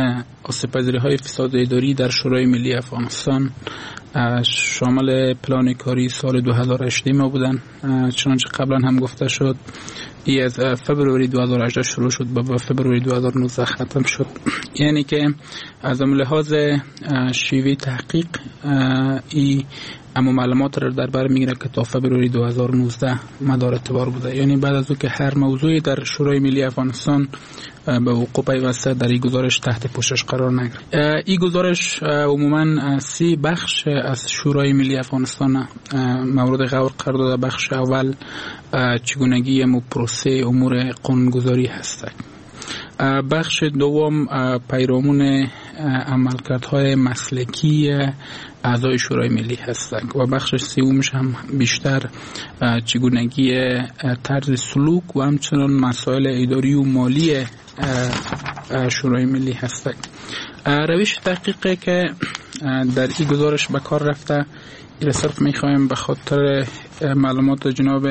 آسیب‌پذیری‌های فساد اداری در شورای ملی افغانستان شامل پلان کاری سال 2018 ما بودن. چنانچه قبلا هم گفته شد ای از فبروری 2018 شروع شد و به فبروری 2019 ختم شد. یعنی که از لحاظ شیوه تحقیق ای اما معلومات را در بر میگیره که تا فبروری 2019 مدار اعتبار بوده. یعنی بعد از او که هر موضوعی در شورای ملی افغانستان به وقوع پیوسته در این گزارش تحت پوشش قرار نگرفت. این گزارش عموما 3 بخش از شورای ملی افغانستان مورد غور قرار داده. بخش اول چگونگی پروسه امور قانونگذاری هست. بخش دوم پیرامون عملکردهای مسلکی اعضای شورای ملی هستند و بخش سومش هم بیشتر چگونگی طرز سلوک و همچنان مسائل اداری و مالی شورای ملی هستند. روش تحقیقی که در این گزارش به کار رفته این صرف میخوایم به خاطر معلومات جناب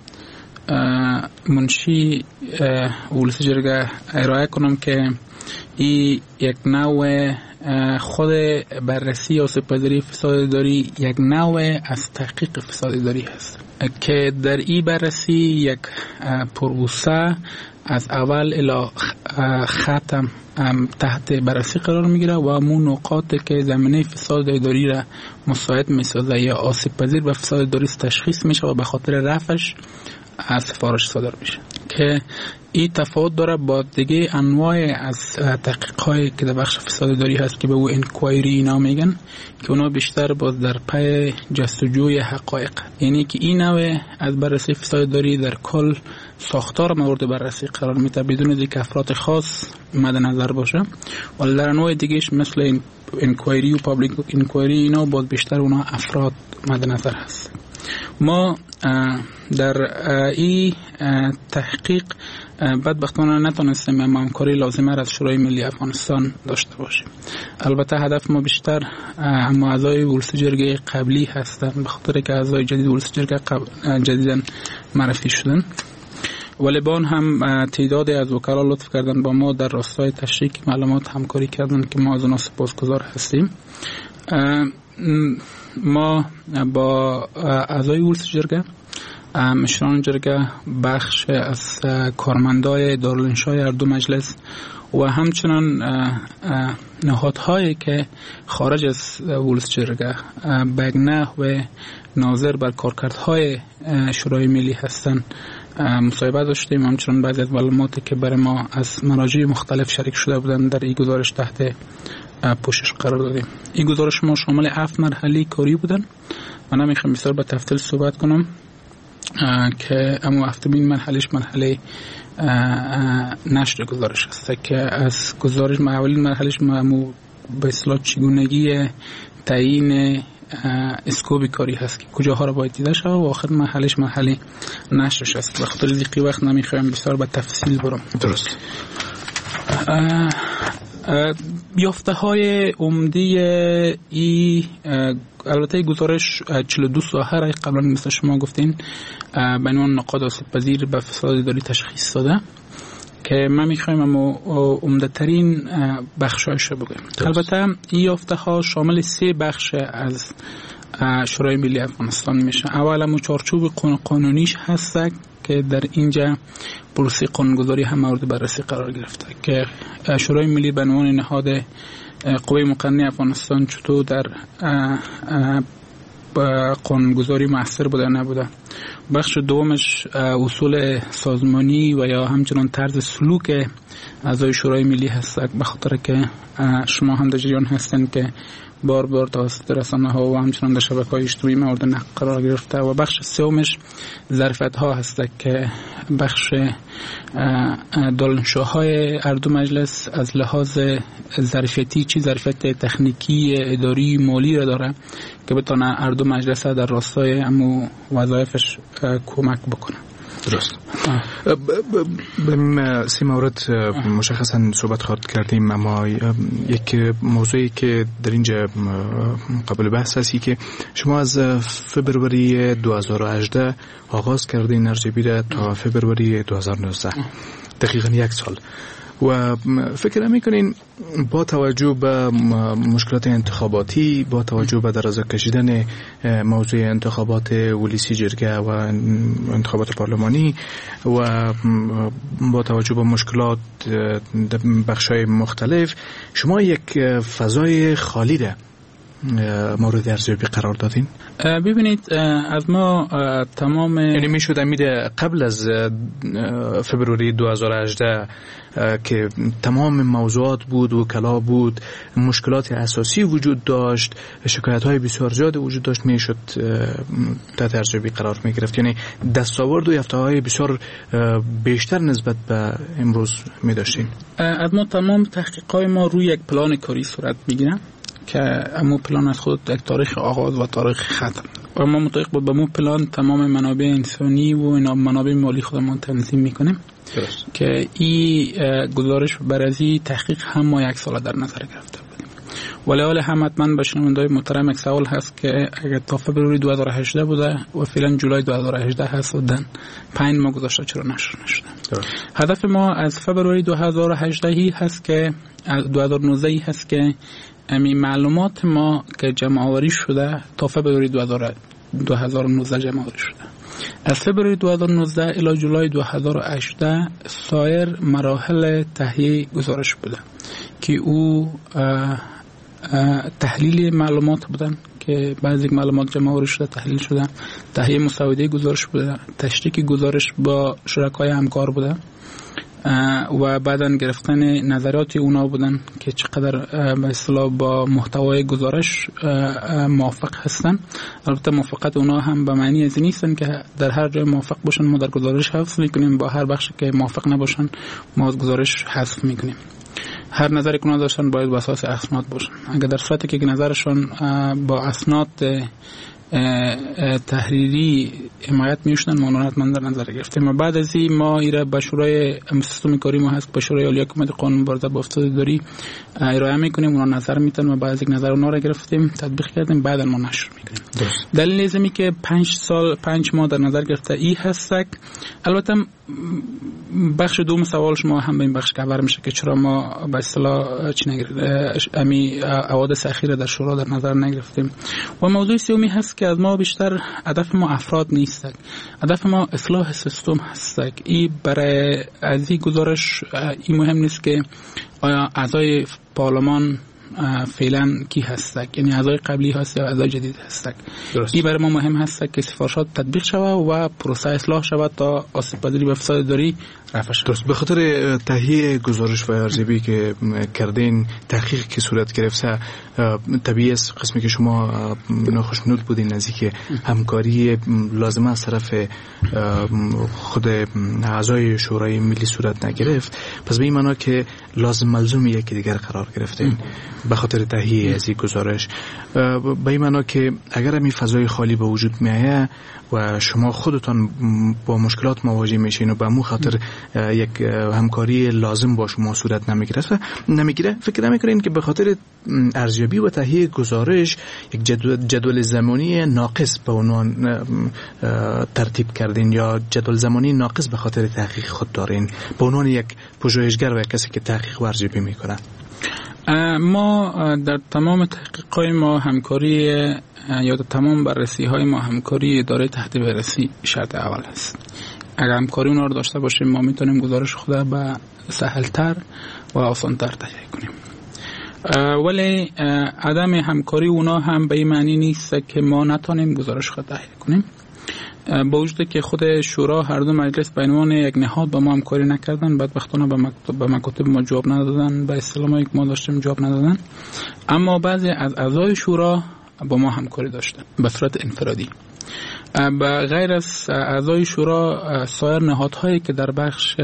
منشی ولسی جرگه ارائه کنم که این یک نوع خود بررسی آسیب‌پذیری فساد اداری یک نوع از تحقیق فساد اداری هست که در این بررسی یک پروسه از اول الی ختم تحت بررسی قرار میگیره و همون نقاطی که زمینه فساد اداری را مساعد میسازه یا آسیب‌پذیر به فساد اداری تشخیص میشه و به خاطر رفعش از سفارش صادر میشه که این تفاوت داره با دیگه انواع از تحقیق‌هایی که در بخش فساد اداری هست که به او انکوایری اینا میگن که اونا بیشتر باز در پی جستجوی حقایق. یعنی که این نوع از بررسی فساد اداری در کل ساختار مورد بررسی قرار میده بدون اینکه افراد خاص مد نظر باشه. ولی در انواع دیگهش مثل انکوایری و پابلیک انکوایری اینا باز بیشتر اونا افراد مد نظر هست. ما در این تحقیق بدبختانه نتونستیم همکاری لازمه را از شورای ملی افغانستان داشته باشیم. البته هدف ما بیشتر اما اعضای ولسی جرگه قبلی هستند به خاطر که اعضای جدید ولسی جرگه جدیداً معرفی شدن. ولی با آن هم تعدادی از وکلا لطف کردن با ما در راستای تشریک معلومات همکاری کردن که ما از اونها سپاسگزار هستیم. ما با اعضای ولسی جرگه مشران جرگه بخش از کارمندای دارالانشای هر دو مجلس و همچنان نهادهایی که خارج از ولسی جرگه بگنه و ناظر بر کارکردهای شورای ملی هستند مصاحبه داشتیم. همچنان بعضی از معلوماتی که برای ما از مراجع مختلف شریک شده بودند در این گزارش تحت پوشش قرار دادیم. این گزارش ما شامل 7 مرحله کاری بودن. من نمیخوام بسیار به تفصیل صحبت کنم که اما هفتمین مرحلهش مرحله نشر گزارش است که از گزارش اولین مرحلهش به اصطلاح چگونگی تعیین اسکوب کاری هست که کجاها را باید دیده شود و آخر مرحلهش مرحله نشرش است. به خاطر ضیق وقت نمیخوام بسیار به تفصیل برم. درست. یافته های عمدی ای البته گزارش 42 ساحه را قبلا مثل شما گفتین به عنوان نقاط آسیب‌پذیر به فساد اداری تشخیص داده که ما میخوایم اما عمده ترین بخشایش بگویم. البته این یافته ها شامل 3 بخش از شورای ملی افغانستان میشه. اول هم چارچوب قانونیش هست که در اینجا پروسه قانونگذاری هم مورد بررسی قرار گرفته که شورای ملی به عنوان نهاد قوه مقننه افغانستان چطور در قانونگذاری مؤثر بوده نبوده. بخش دومش اصول سازمانی و یا همچنان طرز سلوک اعضای شورای ملی هست به خاطر که شما هم در جریان هستن که بار بار توسط رسانه‌ها و همچنان در شبکه‌های اجتماعی مورد نقد قرار گرفته. و بخش سومش ظرفیت‌ها هست که بخش دارالانشاهای هر دو مجلس از لحاظ ظرفیتی چی ظرفیت تکنیکی اداری مالی را داره که بتونه هر دو مجلس در راستای امو وظایفش کمک بکنه. درست. به 3 مورد مشخصا صحبت خواهد کردیم، اما یک موضوعی که در اینجا قابل بحث هستی که شما از فبروری 2018 آغاز کردین ارزیابی را تا فبروری 2019 دقیقاً 1 سال. و فکر میکنین با توجه به مشکلات انتخاباتی، با توجه به دراز کشیدن موضوع انتخابات ولسی جرگه و انتخابات پارلمانی و با توجه به مشکلات بخشای مختلف، شما یک فضای خالی ده مورد ارزیابی قرار دادین؟ ببینید از ما تمام، یعنی میشود میده قبل از فبروری 2018 که تمام موضوعات بود، وکلا بود، مشکلات اساسی وجود داشت، شکایت های بسیار زیاد وجود داشت، میشد تحت ارزیابی قرار میگرفت، یعنی دستاورد و یافته های بسیار بیشتر نسبت به امروز میداشتیم. از ما تمام تحقیق های ما روی یک پلان کاری صورت میگیره که امو پلان از خود یک تاریخ آغاز و تاریخ ختم و ما مطابق با مو پلان تمام منابع انسانی و اینا منابع مالی خودمون تنظیم میکنیم که این گزارش برای تحقیق هم ما 1 سال در نظر گرفته بودیم. ولی حال هم حتما به شنونده‌های محترم یک سوال هست که اگر تا فبروری 2018 بوده و فعلا جولای 2018 هست و 5 ماه گذشته چرا نشر نشده؟ هدف ما از فبروری 2018 هست که 2019 هست که همین معلومات ما که جمع آوری شده تا فبروری 2019 جمع آوری شده. از فبروری 2019 الی جولای 2018 سایر مراحل تهیه گزارش بوده که او تحلیل معلومات بودن که بعضی معلومات جمع آوری شده، تحلیل شده، تهیه مسوده گزارش بوده، تشریک گزارش با شرکای همکار بوده و بعداً گرفتن نظرات اونا بودن که چقدر به اصطلاح با محتوای گزارش موافق هستن. البته موافقت اونا هم به معنی از نیستن که در هر جای موافق باشن ما در گزارش حذف میکنیم، با هر بخشی که موافق نباشن ما از گزارش حذف میکنیم. هر نظری که اونا داشتن باید بر اساس اسناد باشن. اگر در صورتی که نظرشون با اسناد تحریری حمایت میشدن ما حتما در نظر گرفتیم و بعد از این ما ایره به شورای سیستم کاری ما هست به شورای عالی حکومت قانون مبارزه با فساداری ارائه میکنیم، اونا نظر میتن و بعد از یک نظر اونا را گرفتیم تطبیق کردیم، بعد ما نشر میکنیم. دلیل ازمی که 5 ماه در نظر گرفته ای هست. البته بخش دوم سوال شما هم به این بخش کور میشه که چرا ما به اصطلاح امی حوادث اخیره در شورا در نظر نگرفتیم. و موضوع سومی هست که از ما بیشتر هدف ما افراد نیست، هدف ما اصلاح سیستم هست. این برای از این گزارش این مهم نیست که آیا اعضای پارلمان فعلا کی هستند، یعنی اعضای قبلی هست یا اعضای جدید هستند. این برای ما مهم هست که سفارشات تطبیق شود و پروسه اصلاح شود تا آسیب پذیری به فساداری رفع شود. درست. به خاطر تهیه گزارش و ارزیابی که کردین، تحقیق که صورت گرفته، طبیعی است قسمی که شما ناخوشنود بودین از اینکه همکاری لازمه از طرف خود اعضای شورای ملی صورت نگرفت، پس به این معنا که لازم ملزوم یکی دیگر قرار گرفتین به خاطر تهیه از این گزارش. به این معنا که اگر این فضای خالی به وجود میایه و شما خودتان با مشکلات مواجه میشین و به مو خاطر یک همکاری لازم با شما صورت نمیگیره، فکر نمیکنین که به خاطر ارزیابی و تهیه گزارش یک جدول زمانی ناقص به عنوان ترتیب کردین یا جدول زمانی ناقص به خاطر تحقیق خود دارین به عنوان یک پژوهشگر و کسی که تحقیق و ارزیابی میکنه؟ ما در تمام تحقیقات ما همکاری یا در تمام بررسی های ما همکاری اداره تحت بررسی شرط اول است. اگر همکاری اونا رو داشته باشیم ما میتونیم گزارش خود به سهلتر و آسانتر تهیه کنیم. ولی عدم همکاری اونا هم به این معنی نیست که ما نتونیم گزارش خود تهیه کنیم. با وجود که خود شورا هر دو مجلس به عنوان یک نهاد با ما همکاری نکردن، بدبختانه به مکاتب ما جواب ندادن، به اصطلاحی که ما داشتیم جواب ندادن، اما بعضی از اعضای شورا با ما همکاری داشتن به صورت انفرادی. به غیر از اعضای شورا سایر نهادهایی که در بخش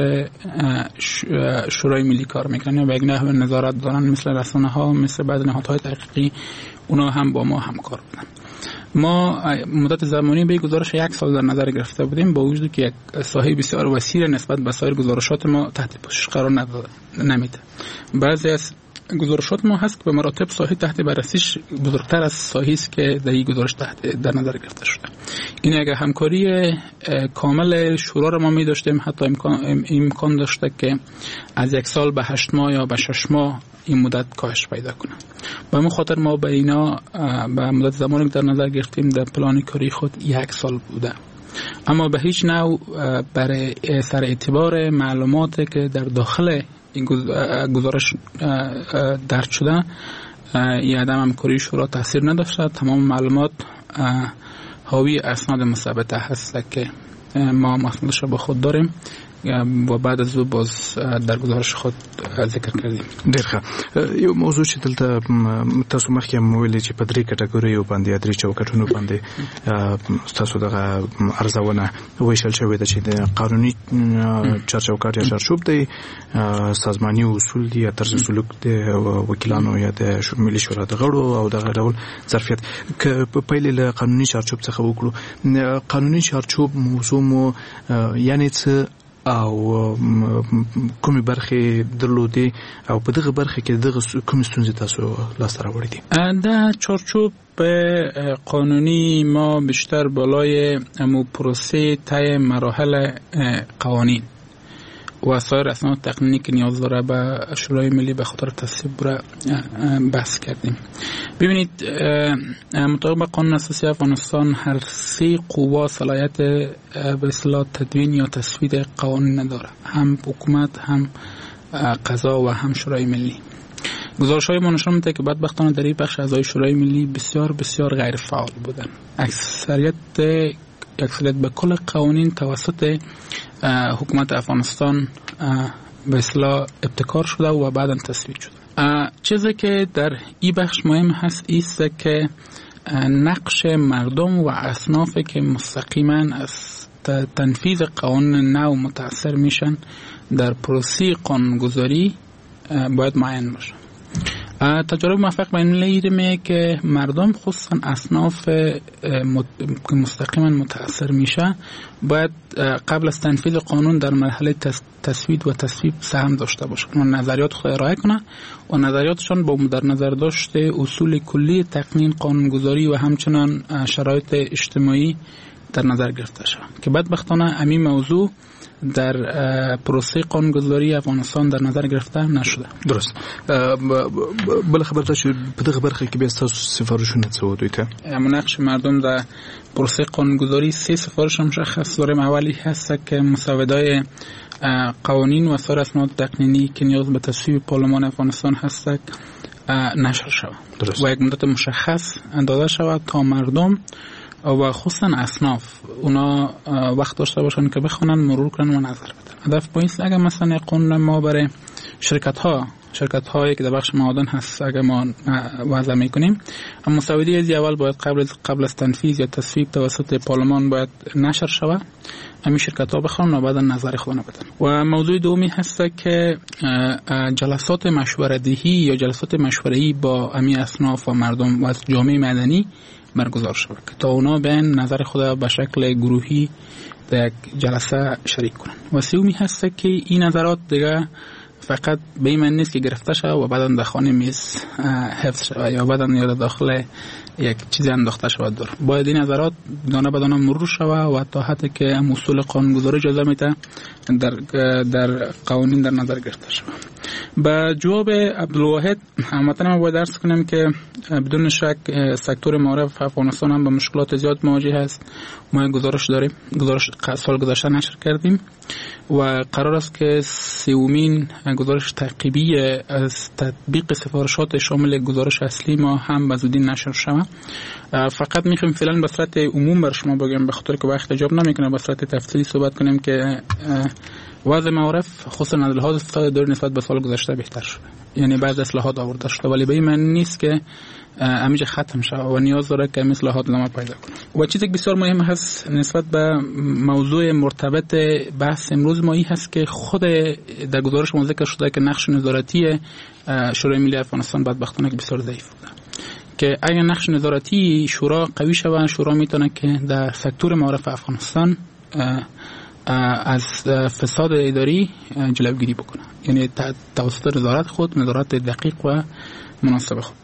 شورای ملی کار میکنن یا به یک نحو نظارت دارن مثل رسانه ها، مثل بعض نهادهای تحقیقی، اونا هم با ما همکار بودن. ما مدت زمانی به گزارش 1 سال در نظر گرفته بودیم با وجودی که یک ساحه بسیار وسیع نسبت به سایر گزارشات ما تحت پوشش قرار نمیده. بعضی از گزارشات ما هست که به مراتب ساحه تحت بررسیش بزرگتر از ساحه‌ای است که در این گزارش در نظر گرفته شده. این اگه همکاری کامل شورا را ما می داشتیم، حتی امکان داشته که از 1 سال به 8 ماه یا به 6 ماه این مدت کاهش پیدا کنه. به همین خاطر ما به اینا به مدت زمانی که در نظر گرفتیم در پلان کاری خود 1 سال بوده. اما به هیچ نوع برای سر اعتبار معلوماتی که در داخل این گزارش درج شده این عدم همکاری شورا تاثیر نداشته. تمام معلومات حاوی اسناد مثبت هست که ما مسئولش را با خود داریم و بعد از او باز در گزارش خود ذکر کردیم. ډیر ښه. یو موضوع چې دلته تاسو مخکې ویلي چې په 3 کټګوریو باندې 3 چوکاټونو باندې تاسو دغه ارزونه ویشل شوې ده چې د قانوني چارچوکاټ یا چارچوب دی، سازماني اصول دي یا طرز سلوک د وکیلانو یا د ملي شورا د غړو او دغه ډول ظرفیت. که په پیل له قانوني چارچوب څخه وکړو، قانوني چارچوب موضوع مو یعنی څه او کومې برخې درلودې او په دغه برخه کې دغه کومې ستونزې تاسو لاسته راوړې دي؟ در چارچوب قانونی ما بیشتر بالای پروسه طی مراحل قوانین و سایر اسناد تقنینی که نیاز داره به شورای ملی به خاطر تصویب را بحث کردیم. ببینید، مطابق قانون اساسی افغانستان هر 3 قوا صلاحیت به اصطلاح تدوین یا تصویب قوانین نداره، هم حکومت، هم قضا و هم شورای ملی. گزارش‌های ما نشون میده که بدبختانه در این بخش اعضای شورای ملی بسیار بسیار غیر فعال بودن. اکثریت به کل قوانین توسط حکومت افغانستان به اصطلاح ابتکار شده و بعداً تصویب شده. چیزی که در این بخش مهم هست است که نقش مردم و اصنافی که مستقیما از تنفیذ قانون نو متاثر میشن در پروسه قانونگذاری باید معین باشه. تجارب موفق به این لیدمه که مردم خصوصا اصناف که مستقیما متاثر میشه باید قبل از تنفیذ قانون در مرحله تصویب و تصویب سهم داشته باشه و نظریات خود ارائه کنه و نظریاتشان با در نظر داشته اصول کلی تقنین قانونگذاری و همچنان شرایط اجتماعی در نظر گرفته شود که بدبختانه همین موضوع در پروسه قانونگذاری افغانستان در نظر گرفته نشده. درست. بله خبر داشت په دغه برخه کې به تاسو سفارشونه څه ودیته؟ نقش مردم در پروسه قانونگذاری 3 سفارش مشخص داریم. اولی هست که مسودای قوانین و سایر اسناد تقنینی که نیاز به تصویب پارلمان افغانستان هست نشر شود و یک مدت مشخص داده شود تا مردم و خصوصا اصناف اونا وقت داشته باشن که بخونن، مرور کنن و نظر بدن. هدف با این اگه مثلا قانون ما برای شرکت هایی که در بخش معادن هست اگه ما وضع میکنیم، اما مسودی از اول باید قبل از تنفیذ یا تصویب توسط پارلمان باید نشر شود، همین شرکت ها بخونن و بعد نظر خود بدن. و موضوع دومی هست که جلسات مشوره‌دهی یا جلسات مشوره‌ای با همین اصناف و مردم و جامعه مدنی برگزار شود که تا اونا بیان نظر خود به شکل گروهی در یک جلسه شریک کنن. و سومی هست که این نظرات دیگه فقط به این معنی نیست که گرفته شود و بعدا در خانه میز حفظ شود یا بعدا یا داخل یک چیزی انداخته شود دور. باید این نظرات دانه به دانه مرور شود و تا حتی که اصول قانونگذاری اجازه میده در قوانین در نظر گرفته شود. با جواب عبدالواحد هموطن ما باید درس کنیم که بدون شک سکتور معارف افغانستان هم با مشکلات زیاد مواجه هست. ما گزارش داریم، گزارش سال گذشته نشر کردیم و قرار است که 3مین گزارش تعقیبی از تطبیق سفارشات شامل گزارش اصلی ما هم به زودی نشر شود. فقط میخوایم فعلا به صورت عموم بر شما بگم به خاطر که وقت اجاب نمیکنه به صورت تفصیلی صحبت کنیم که وضع معارف خصوصا از لحاظ اقتصادی دور نسبت به سال گذشته بهتر شده، یعنی بعض اصلاحات آورده شده، ولی به این معنی نیست که همیشه ختم شود و نیاز داره که اصلاحات ادامه پیدا کنه. و چیزی که بسیار مهم هست نسبت به موضوع مرتبط بحث امروز ما این هست که خود در گزارش ما ذکر شده که نقش نظارتی شورای ملی افغانستان بدبختانه بسیار ضعیف بوده، که اگر نقش نظارتی شورا قوی شود، شورا میتونه که در سکتور معارف افغانستان از فساد اداری جلوگیری بکنه، یعنی توسط نظارت خود، نظارت دقیق و مناسب خود.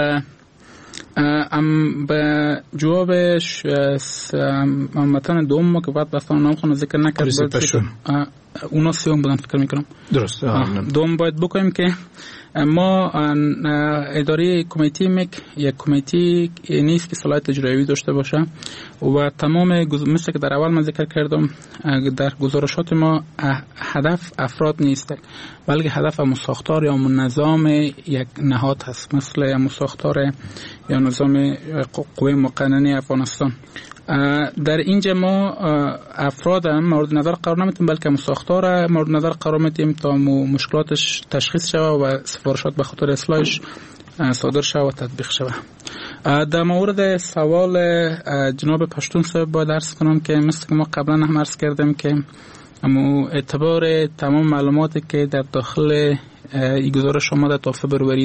به جوابش متن دوم که بعد بستان نام خونو ذکر نکرد اونا سیوم بودن فکر میکنم. درست. دوم باید بکنیم که ما اداره کمیتی مک یک کمیتی نیست که صلاحیت اجرایی داشته باشه و تمام مثل که در اول من ذکر کردم در گزارشات ما هدف افراد نیست، بلکه هدف ساختار یا نظام یک نهاد هست، مثل ساختار یا نظام قوه مقننه افغانستان. در اینجا ما افراد هم مورد نظر قرار نمیدیم، بلکه ساختار مورد نظر قرار میدیم تا مشکلاتش تشخیص شود و سفارشات به خاطر اصلاحش صادر شود و تطبیق شود. در مورد سوال جناب پشتون صاحب باید عرض کنم که مثل که ما قبلا هم عرض کردیم که اعتبار تمام معلوماتی که در داخل این گزارش آمده تا فبروری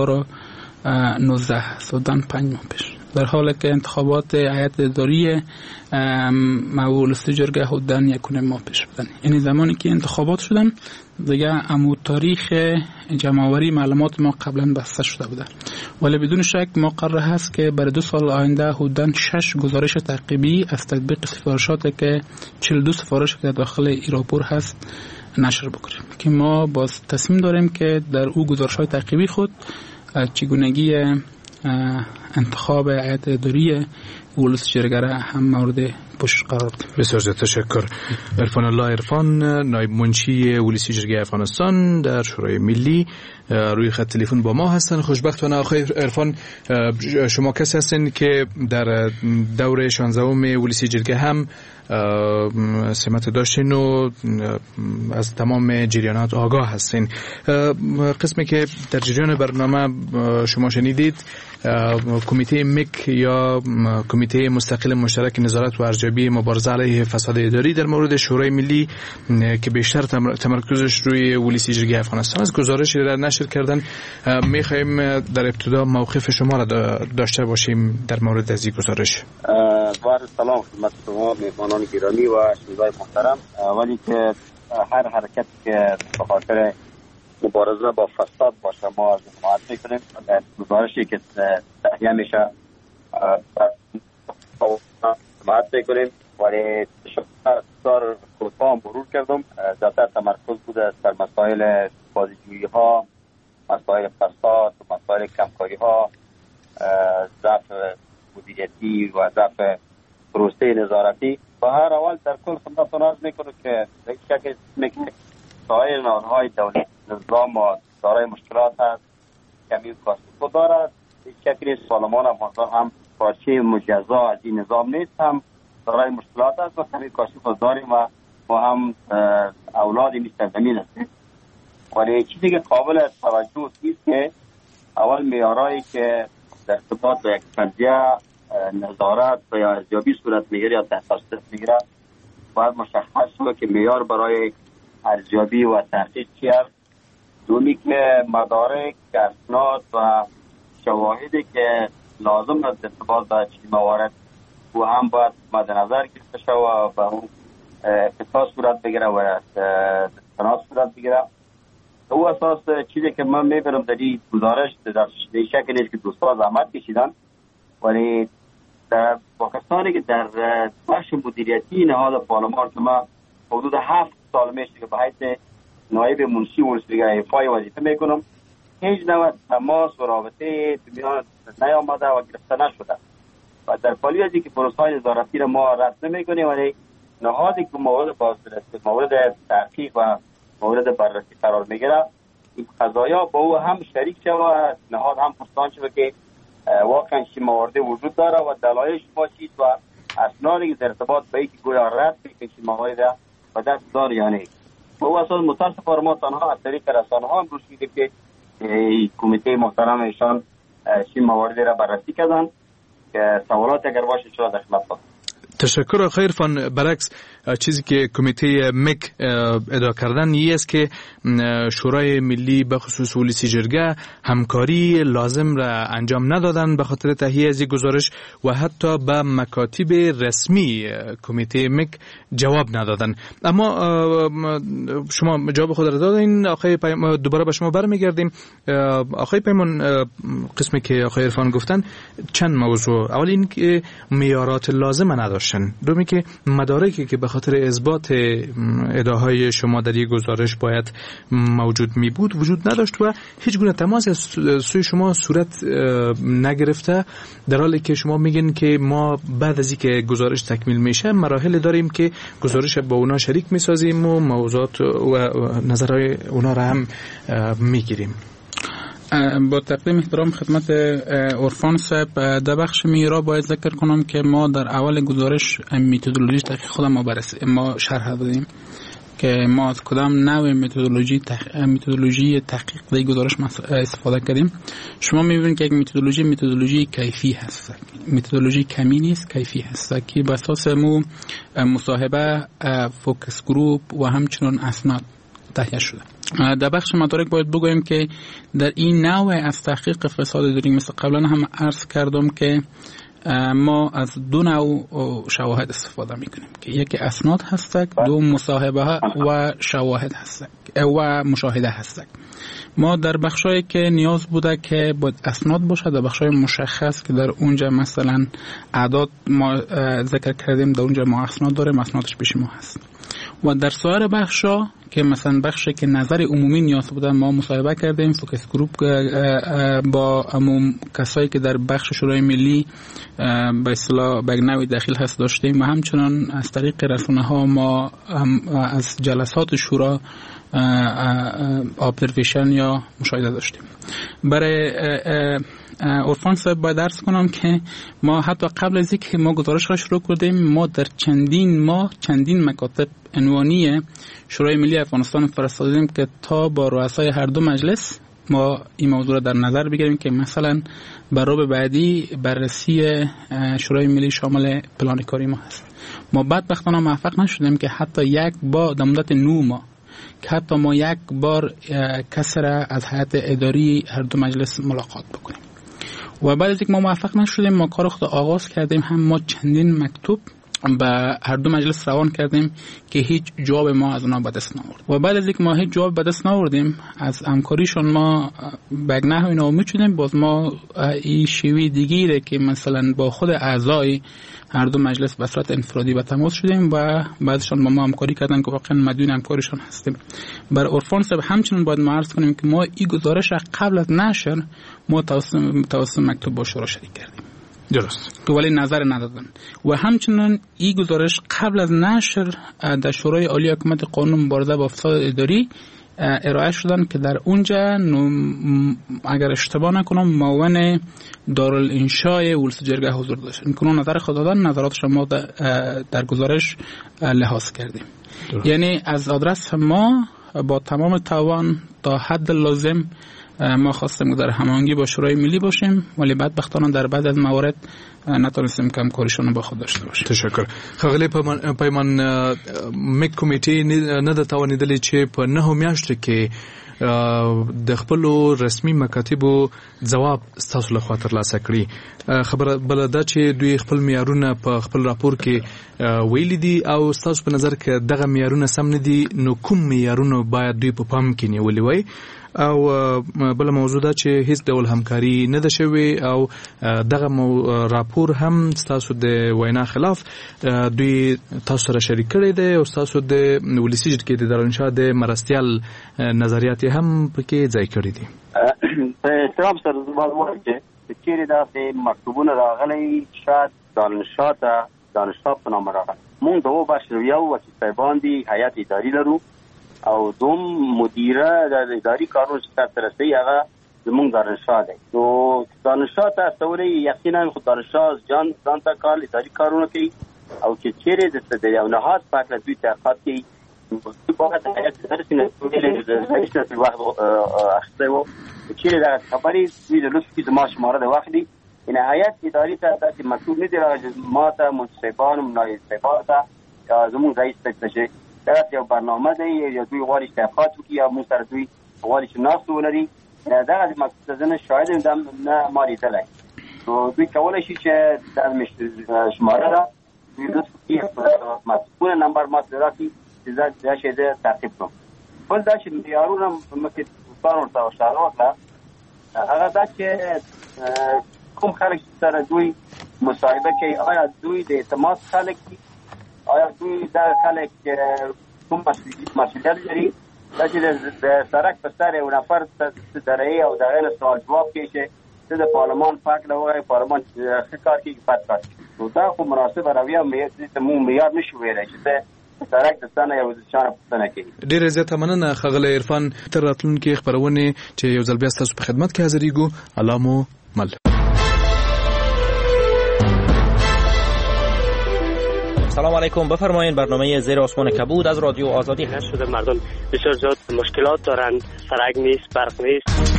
2019 سودان 5 ماه پیش، در حالی که انتخابات هیئت اداری ولسی جرگه حدوداً 1 ماه پیش بودن. یعنی زمانی که انتخابات شدن دیگه امو تاریخ جمع‌آوری معلومات ما قبلا بسته شده بوده، ولی بدون شک ما قرار هست که برای 2 سال آینده حدوداً 6 گزارش تعقیبی از تطبیق سفارشاتی که 42 سفارش که داخل ایراپور هست نشر بکنیم که ما باز تصمیم داریم که در او گزارش‌های تعقیبی خود چگونگی انتخاب هیئت اداری ولس جرگه هم مورد پوشش قرار بدیم. بسیار زیاد تشکر. عرفان الله عرفان، نایب منشی ولسی جرگه افغانستان در شورای ملی، روی خط تلفن با ما هستن. خوشبختانه آقای عرفان، شما کسی هستین که در دوره 16 ولسی جرگه هم سمت داشتین و از تمام جریانات آگاه هستین. قسمی که در جریان برنامه شما شنیدید کمیته مک یا کمیته مستقل مشترک نظارت و ارزیابی مبارزه علیه فساد اداری در مورد شورای ملی که بیشتر تمرکزش روی ولسی جرگه افغانستان است گزارشی را نشر کردن. می‌خوایم در ابتدا موقف شما را داشته باشیم در مورد از این گزارش. بار سلام خدمت شما میهمانان گرامی و شنوندگان محترم. اولی که هر حرکت که به خاطر مبارزه با فساد باشه ما از حمایت میکنیم. در گزارشی که تهیه میشه حمایت میکنیم، ولی بسیار کوتاه مرور کردم. زیادتر تمرکز بوده در مسائل بازیجویی ها، مسائل فساد و مسائل کمکاری ها، ضعف مدیریتی و ضعف پروسه نظارتی. و هر اول در کل خدمتتون عرض میکنم که در شکل سایر نهادهای دولت نظام دارای مشکلات است، کمی کاسب‌گو دارد. این شکل پارلمان افغانستان هم پارچه مجزا از این نظام نیست، هم دارای مشکلات است و کمی کاسب‌گو داریم و ما هم اولاد این سرزمین هستیم. ولی چیزی که قابل توجه است که اول معیارهایی که در ارتباط با یک فرضیه نظارت و یا ارزیابی صورت میگیره یا تحقیق میگیره باید مشخص شود که معیار برای ارزیابی و تحقیق چی است. دومی که مدارک، اسناد و شواهدی که لازم است ارتباط با چنین موارد و هم باید مد نظر گرفته شود و به اون اختصاص صورت بگیره و استناد صورت بگیره. او اساس چیزی که من میبرم در این گزارش در شکل است که دوستان زحمت کشیدن، ولی در پاکستانی که در بخش مدیریتی نهاد پارلمان که ما حدود 7 سال میشه که به حیث نایب منشی ولسی ایفای وظیفه میکنم، هیچ نوع تماس و رابطه میان نیامده و گرفته نشده و در پالی از اینکه پروسه‌های نظارتی را ما رد نمیکنیم، ولی نهادی که مورد تحقیق و مورد بررسی قرار میگیره این قضایا با او هم شریک شود، نهاد هم پرسان شود که واقعا چه موارد وجود داره و دلایلش ما چیست و اسنادی که در ارتباط با اینکه گویا رد میکنه چه موارد و دست دار یا نه. او اساس متاسفانه ما تنها از طریق رسانه‌ها هم روش میده که کمیته محترم ایشان چه موارد را بررسی کردن که سوالات اگر باشه چرا در خدمت تشکر آقای عرفان. برعکس چیزی که کمیته مک ادعا کردن این است که شورای ملی به خصوص ولسی جرگه همکاری لازم را انجام ندادن به خاطر تهیه از گزارش و حتی به مکاتب رسمی کمیته مک جواب ندادن. اما شما جواب خود را دادین. آقای پیمان، دوباره به شما برمیگردیم. آقای پیمان، قسمی که آقای عرفان گفتن چند موضوع. اول این که معیارات لازم نداشتن، دومی که مدارکی که به خاطر اثبات ادعاهای شما در یک گزارش باید موجود می بود وجود نداشت و هیچ گونه تماس از سوی شما صورت نگرفته، در حالی که شما میگین که ما بعد از اینکه گزارش تکمیل میشه مراحل داریم که گزارش با اونا شریک میسازیم و موضوعات و نظرهای اونا را هم میگیریم. با تقدیم احترام خدمت عرفان صاحب، در بخش میرا باید ذکر کنم که ما در اول گزارش متدولوژی تحقیق خودم ما شرح دادیم که ما از کدام نوع متدولوژی تحقیق در گزارش استفاده کردیم. شما میبینید که یک متدولوژی کیفی هست، متدولوژی کمی نیست، کیفی هست که بر اساس مصاحبه، فوکس گروپ و همچنین اسناد تهیه شده. در بخش مدارک باید بگویم که در این نوع از تحقیق فساد داریم، مثل قبلا هم عرض کردم که ما از دو نوع شواهد استفاده میکنیم که یکی اسناد هستک، دو مصاحبه و شواهد هستک و مشاهده هستک. ما در بخشایی که نیاز بوده که باید اسناد باشه، در بخشای مشخص که در اونجا مثلا اعداد ما ذکر کردیم، در اونجا ما اسناد داریم، اسنادش پیش ما هست. و در سایر بخشا که مثلا بخشی که نظر عمومی نیاز بوده ما مصاحبه کردیم، فوکس گروپ با کسایی که در بخش شورای ملی به اصطلاح بگنوی داخل هست داشتیم و همچنان از طریق رسانه ها ما از جلسات شورا ابزرویشن یا مشاهده داشتیم. برای عرفان صاحب باید درس کنم که ما حتی قبل از اینکه ما گزارش را شروع کردیم، ما در چندین مکاتب عنوانی شورای ملی افغانستان فرستادیم که تا با رؤسای هر دو مجلس ما این موضوع را در نظر بگیریم که مثلا برای بعدی بررسی شورای ملی شامل پلان کاری ما هست. ما بدبختانه موفق نشدیم که حتی یک بار در مدت 9 ماه که حتی ما یک بار کسی را از هیئت اداری هر دو مجلس ملاقات بکنیم. و بعد از اینکه ما موفق نشدیم، ما کار خود آغاز کردیم، هم ما چندین مکتوب به هر دو مجلس روان کردیم که هیچ جواب ما از اونا به دست نآورد. و بعد از اینکه ما هیچ جواب به دست نآوردیم، از همکاریشون ما به نحوی ناامید شدیم. باز ما این شیوه دیگری که مثلا با خود اعضای هر دو مجلس به صورت انفرادی به تماس شدیم و بعدشان با ما همکاری کردن که واقعا مدیون همکاریشون هستیم. بر عرفان صاحب همچنین باید ما عرض کنیم که ما این گزارش قبل از نشر ما توسط مکتوب با شورا شریک کردیم، درست، که ولی نظر ندادن. و همچنین این گزارش قبل از نشر در شورای عالی حکومت قانون مبارزه با فساد اداری ارائه شدن که در اونجا اگر اشتباه نکنم معاون دارالانشای ولسی جرگه حضور داشت. این کنون نظر خود دادن، نظراتش ما در گزارش لحاظ کردیم. یعنی از آدرس ما با تمام توان تا حد لازم ما خواستیم در هماهنگی با شورای ملی باشیم، ولی بدبختانه در بعد از موارد نتونستیم که همکاریشون با خود داشته باشیم. تشکر. خغلی پیمان مک کمیټې نه د توانیدلې چې په 9 میاشتو کې د خپل رسمي مکاتبو ځواب ستاسو لخوا ترلاسه کړي. خبره بل ده چې دوی خپل معیارونه په خپل راپور کې ویلي دي او ستاسو په نظر کې دغه معیارونه سم نه دي، نو کوم معیارونه باید دوی په پام کې نیولي وای؟ او بل موضوع ده چې هیڅ ډول همکاري نه ده شوې او دغه راپور هم تاسو د وینا خلاف دوی تاسو سره شریک کړی دی او تاسو د ولسی جرګې د دارالانشا د مرستیال نظریات هم پکې ځای کړی دي. احترام سره زموږ چې چیرې داسې مکتوبونه راغلي شاید دانشگاه په نامه راغلي. مونږ دوه بشر یو وکیل صاحبان دي، هیئت اداري لرو او دوم مدیره د اداري کارونو چې سرته رسوي هغه زموږ دانشگاه دی. نو دانشگاه ته استولی یقینا خو دانشگاه ځان ته کار اداري کارونه کوي او چې چیرې د یو نهاد په هکله دوی تحقیقات کوي، باید هیئت اداري وخت اخیستی و چیرې دغه خبرې دوی د لطف کې زما شماره د واخلي این هیئت اداری ته داسې مسئول نه دی ما ته منصفان نایب صاحب ته یا زموږ رئیس ته چې دا یو برنامه دی یا دوی غواړي تحقیقات وکړي یا موږ سره دوی غواړي چې ناست ولري دا د مقصدونه شاید نه ما لیدلی نو دوی کولی شي چې دا شماره ده دوی لطف وکړي مسئول نمبر ما سره راکړي چې دا شی زه تعقیب کړم بل دا چې معیارونه مخکې دوستان ورته اشاره وکړه هغه دا چې کوم خلک سره دوی مصاحبه کوي آیا دوی د اعتماد خلک دي آیا دوی دا خلک کوم مسئولیت لري دا چې د سړک په سر یو نفر درایي او د هغې نه سوال جواب کوي چې ته د پارلمان په هکله ووایې پارلمان ښه کار کوي بد کار کوي نو دا خو مناسبه رویه موږ معیار نشو ویلی چې ته سړک د څه نه یو چا نه پوښتنه کوي. ډېره زیاته مننه ښاغلی عرفان. تر راتلونکې خپرونې چې یو ځل بیا ستاسو په خدمت کې حاضرېږو. الله مو مل. سلام علیکم. بفرمایید. برنامه زیر آسمان کبود از رادیو آزادی شده. مردم بسیار زیاد مشکلات دارند، سرک نیست، برق نیست.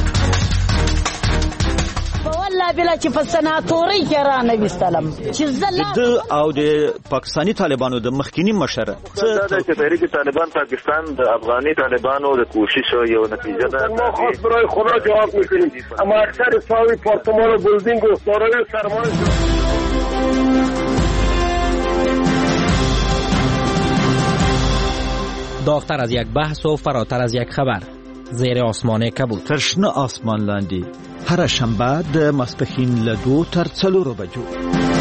والله بلا چې په سناتوري کې را نه وستلم چې زله او د پاکستانی طالبانو د مخکینی مشر دا چې تحریک طالبان پاکستان د افغاني طالبانو د کوشش یو نتیجه ده. ما خاص برای خدا جواب میکنیم اما اکثر ساوی پارتمان و بلدینگ و سارای سرمان داغتر از یک بحث و فراتر از یک خبر. زیر آسمان کبود. ترشنه آسمان لاندی. هر شنبه د ماسپښین له 2 تر 4 بجو.